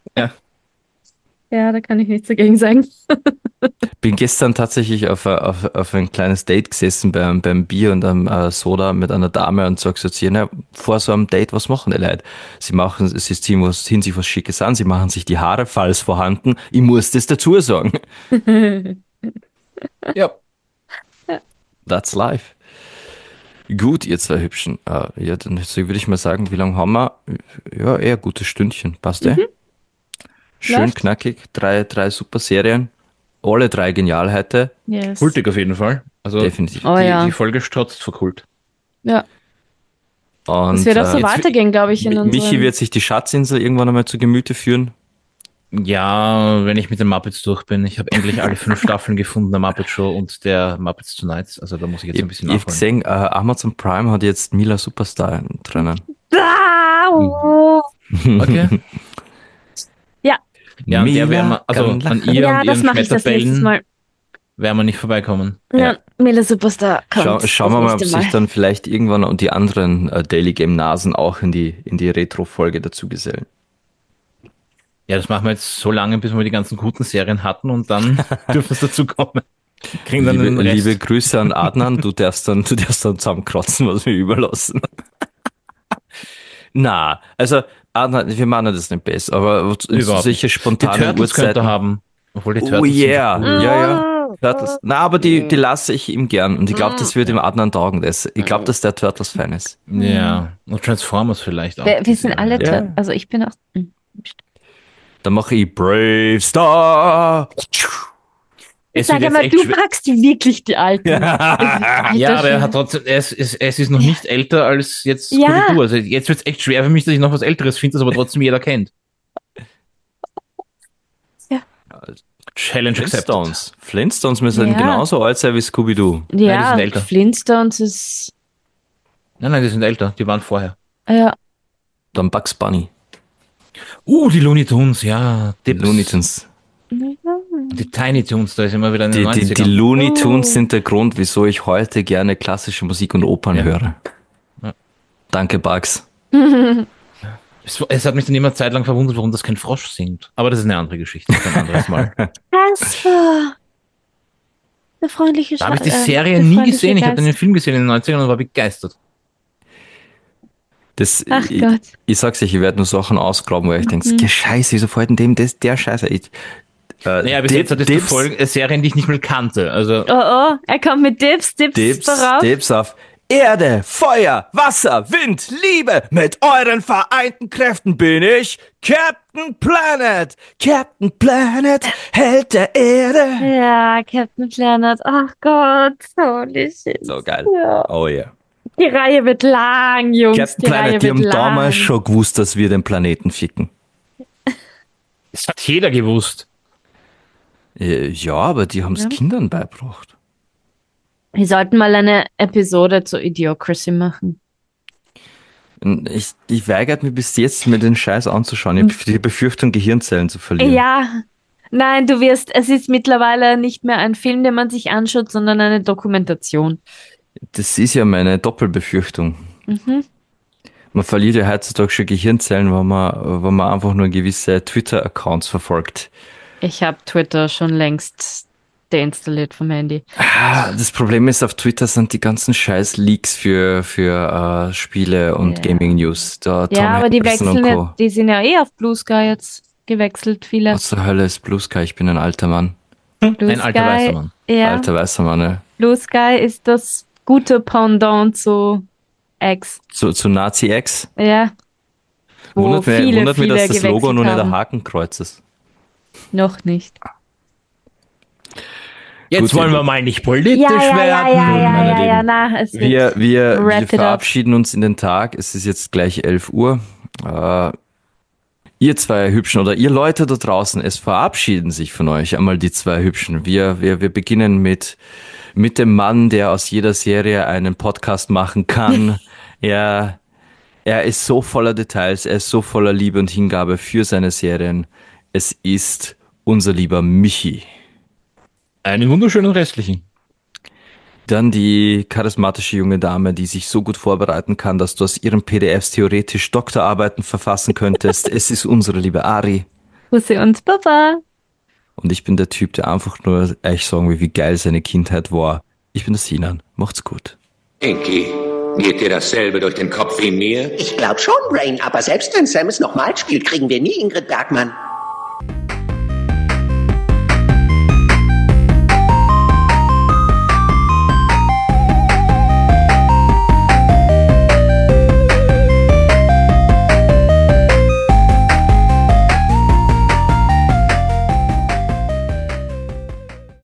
Ja, da kann ich nichts dagegen sagen. Bin gestern tatsächlich auf, ein- auf, auf ein kleines Date gesessen beim, beim Bier und einem äh, Soda mit einer Dame und sag so zu ihr, na, vor so einem Date, was machen die Leute? Sie machen, sie ziehen, was, ziehen sich was Schickes an, sie machen sich die Haare, falls vorhanden. Ich muss das dazu sagen. Ja. That's life. Gut, ihr zwei Hübschen. Äh, ja, dann würde ich mal sagen, wie lange haben wir? Ja, eher ein gutes Stündchen. Passt eh? Schön Läuft. knackig. Drei, drei super Serien. Alle drei genial heute. Yes. Kultig auf jeden Fall. Also Definitiv. Oh die, ja. die Folge strotzt vor Kult. Ja, Und, das wird auch so äh, weitergehen, glaube ich, in Mi- unserem... Michi wird sich die Schatzinsel irgendwann einmal zu Gemüte führen. Ja, wenn ich mit den Muppets durch bin. Ich habe endlich alle fünf Staffeln gefunden, der Muppet Show und der Muppets Tonight. Also da muss ich jetzt Ich, ein bisschen ich habe nachholen. gesehen, äh, Amazon Prime hat jetzt Mila Superstar drinnen. Ah, oh. Okay. Ja, Ja, an der Mila werden wir, also kann an lachen. ihr ja, und das ihren mache ich das nächste Schmetterbällen Mal. werden wir nicht vorbeikommen. Ja, Mila Superstar kommt. Schau, schauen das wir mal, ob nächste sich dann vielleicht irgendwann und die anderen äh, Daily Game Nasen auch in die, in die Retro-Folge dazu gesellen. Ja, das machen wir jetzt so lange, bis wir die ganzen guten Serien hatten und dann dürfen es dazu kommen. Kriegen dann Liebe, den Rest. liebe Grüße an Adnan, du darfst dann, du darfst dann zusammenkratzen, was wir überlassen. Na, also Adnan, wir machen das nicht besser, aber Überhaupt solche Die spontanen Turtles könnte Uhrzeiten. er haben. Obwohl die Oh Turtles yeah, sind so cool. ja, ja. Turtles. Na, aber die, die lasse ich ihm gern und ich glaube, das wird dem Adnan taugen. Das- Ich glaube, dass der Turtles-Fan ist. Ja, und Transformers vielleicht auch. Wir, wir sind alle, Ja. Tur- also ich bin auch, hm. Dann mache ich Brave Star. Es Sag wird mal, jetzt du echt schwer. magst wirklich die Alten. Alter Ja, aber er Schwede. hat trotzdem, es ist, es ist noch nicht älter als jetzt Ja. Scooby-Doo. Also jetzt wird es echt schwer für mich, dass ich noch was Älteres finde, das aber trotzdem jeder kennt. Ja. Challenge accepted. Flintstones. Flintstones müssen Ja. genauso alt sein wie Scooby-Doo. Nein, die Ja, sind älter. Flintstones ist, Nein, nein, die sind älter. Die waren vorher. ja, Dann Bugs Bunny. Uh, die Looney Tunes, ja. Die Dips. Looney Tunes. Die Tiny Tunes, da ist immer wieder in den Die, die, die neunzigern. Looney Tunes Oh. sind der Grund, wieso ich heute gerne klassische Musik und Opern Ja. höre. Ja. Danke, Bugs. Es, es hat mich dann immer Zeit lang verwundert, warum das kein Frosch singt. Aber das ist eine andere Geschichte, für ein anderes Mal. Casper. Der freundliche Da habe ich die Scha- äh, Serie der nie freundliche gesehen. Ich habe Geist. den Film gesehen in den neunzigern und war begeistert. Das, Ach ich, Gott. ich sag's euch, ich werde nur Sachen ausgraben, wo ich denke, Mhm. Scheiße, wieso fällt denn dem das, der Scheiße? Ich, äh, Naja, bis Dip- jetzt hattest du Dips- Folgen, äh, Serien, die ich nicht mal kannte. Also, Oh oh, er kommt mit Dips, Dips, Dips, darauf. Dips auf Erde, Feuer, Wasser, Wind, Liebe. Mit euren vereinten Kräften bin ich Captain Planet. Captain Planet, Held der Erde. Ja, Captain Planet. Ach Gott, holy shit. So geil. Ja. Oh yeah. Die Reihe wird lang, Jungs. Captain die Reihe Planet, die wird haben lang. damals schon gewusst, dass wir den Planeten ficken. das hat jeder gewusst. Äh, Ja, aber die haben es Ja. Kindern beigebracht. Wir sollten mal eine Episode zu Idiocracy machen. Ich, ich weigere mich bis jetzt, mir den Scheiß anzuschauen. Ich habe die Befürchtung, Gehirnzellen zu verlieren. Ja, nein, du wirst, es ist mittlerweile nicht mehr ein Film, den man sich anschaut, sondern eine Dokumentation. Das ist ja meine Doppelbefürchtung. Mhm. Man verliert ja heutzutage schon Gehirnzellen, wenn man, wenn man einfach nur gewisse Twitter-Accounts verfolgt. Ich habe Twitter schon längst deinstalliert vom Handy. Ah, das Problem ist, auf Twitter sind die ganzen scheiß Leaks für, für äh, Spiele und Ja. Gaming-News. Da Tom Ja, aber die Henderson wechseln und ja, Co. die sind ja eh auf Blue Sky jetzt gewechselt, viele. Was zur Hölle ist Blue Sky? Ich bin ein alter Mann. Blue Ein alter Sky, weißer Mann. Ja, Alter weißer Mann, ne? Blue Sky ist das gute Pendant zu X. Zu, zu Nazi-X. Ja. Wo Wundert mich, viele, wundert mich, viele dass das Logo gewechselt nur nicht ein haben. Hakenkreuz ist. Noch nicht. Jetzt Gut, wollen ihr- wir mal nicht politisch Ja, ja, ja, werden. ja, ja, meine ja, ja, Lieben. na, es wird Wir, wir, wrap wir it up. verabschieden uns in den Tag. Es ist jetzt gleich elf Uhr. Äh, ihr zwei Hübschen oder ihr Leute da draußen, es verabschieden sich von euch einmal die zwei Hübschen. Wir, wir, wir beginnen mit, mit dem Mann, der aus jeder Serie einen Podcast machen kann. er, er ist so voller Details, er ist so voller Liebe und Hingabe für seine Serien. Es ist unser lieber Michi. Einen wunderschönen restlichen. Dann die charismatische junge Dame, die sich so gut vorbereiten kann, dass du aus ihren P D Fs theoretisch Doktorarbeiten verfassen könntest. Es ist unsere liebe Ari. Pussy und Baba. Und ich bin der Typ, der einfach nur euch sagen will, wie geil seine Kindheit war. Ich bin der Sinan. Macht's gut. Inky, geht dir dasselbe durch den Kopf wie mir? Ich glaub schon, Brain, aber selbst wenn Sam es nochmal spielt, kriegen wir nie Ingrid Bergmann.